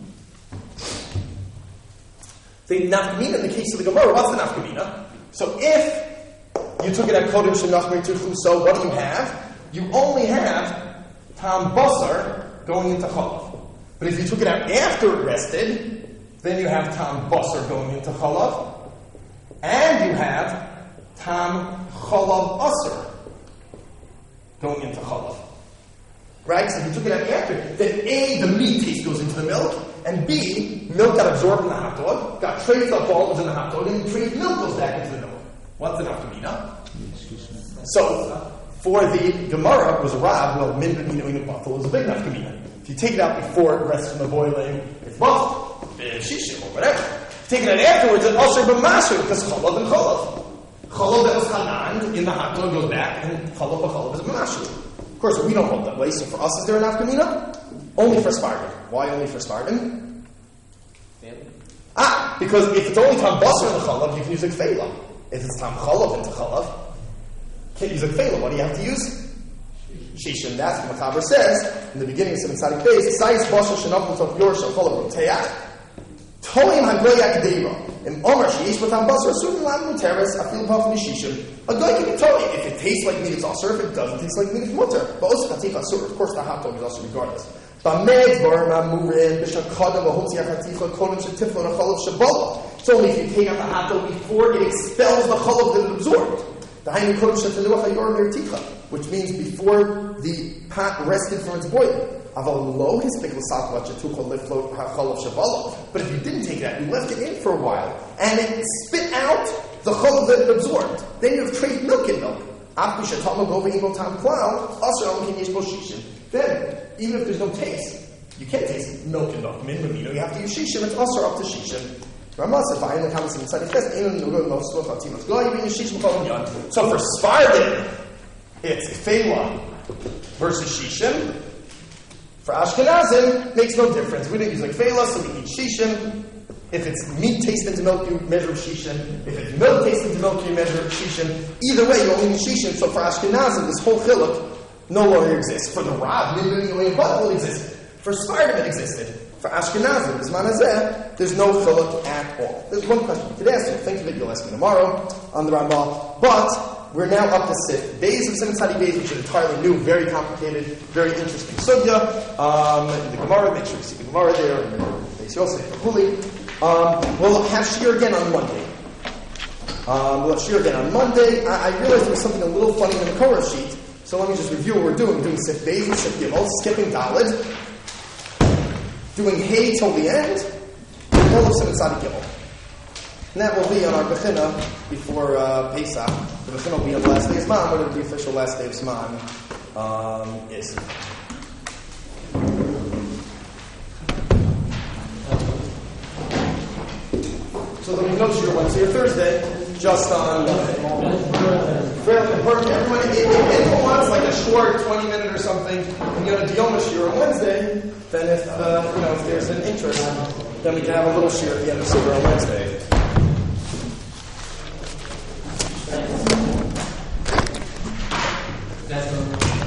The nafkamina in the case of the Gemara. What's the nafkamina? So if you took it at Kodim Shenachmer Tuchu, so what do you have? You only have tam basar going into chalav. But if you took it out after it rested, then you have tam basar going into chalav, and you have tam chalav asar going into chalav. Right? So if you took it out after, then A, the meat taste goes into the milk, and B, milk got absorbed in the hot dog, got traced up all was in the hot dog, and traced milk goes back into the milk. What's the nafkamina? So, for the Gemara, it was a Rav, well, min b'mina in a bottle is a big nafkamina. If you take it out before it rests from the boiling, it's bottle, shishim, or whatever. If you take it out afterwards, it's usher b'masher, because chalav and chalav. Chalav that was hanan in the hot dog goes back, and chalav b'chalav is b'masher. Of course, we don't hold that way, so for us, is there a nafkamina? Only for Spartan. Why only for Spartan? Because if it's only tam basar in the chalav, you can use a kfeilah. If it's tam chalav into chalav, can't use a kfeilah. What do you have to use? Shishim. That's what Machaber says in the beginning of Simon Tzadik Beis. Sayis basar shenav l'tof yor shel chalav roteach. Toim hagoyak deira. Im omer sheyesh b'tam basar asur l'am muteres afil paf mishishim. A guy can be toim. If it tastes like meat, it's asur. If it doesn't taste like meat, it's mutter. But also chatif asur. Of course, the hot dog is asur regardless. It's only if you take out the hot dog before it expels the chalav that it absorbed. Which means before the pot rested from its boiling. But if you didn't take it out, you left it in for a while, and it spit out the chalav that it absorbed, then you have traced milk in milk. Then, even if there's no taste, you can't taste milk and milk. You have to use shishim. It's also up to shishim. So for Sfardim, it's kfeilah versus shishim. For Ashkenazim, makes no difference. We didn't use kfeilah, so we need shishim. If it's meat tasted into milk, you measure shishim. If it's milk tasted into milk, you measure shishim. Either way, you only need shishim. So for Ashkenazim, this whole chiluk no longer exists. For the Rav, it existed. For Sfardim, it existed. For Ashkenazim, Bisman Hazeh, there's no chiluk at all. There's one question you could ask. You'll think of it. You'll ask me tomorrow on the Rambam. But we're now up to Sif Beis of Simon Tzadik Beis, which is entirely new, very complicated, very interesting sugya. The Gemara, make sure you see the Gemara there, and the Beis Yosef, the Huli. We'll have Shir again on Monday. I realized there was something a little funny in the Korah sheet. So let me just review what we're doing. We're doing Sif Beis and Sif Gimel, skipping Daled, doing Hay till the end, and all of Simon Tzadik Gimel. And that will be on our Bechina before Pesach. The Bechina will be on the last day of Zman, whatever the official last day of Zman is. So there will be no Shir Wednesday or Thursday, just on Everyone, if wants like a short 20-minute or something, and you have a Diyoma Shir on Wednesday, then if there's an interest, then we can have a little Shir at the end of Siddur on Wednesday. That's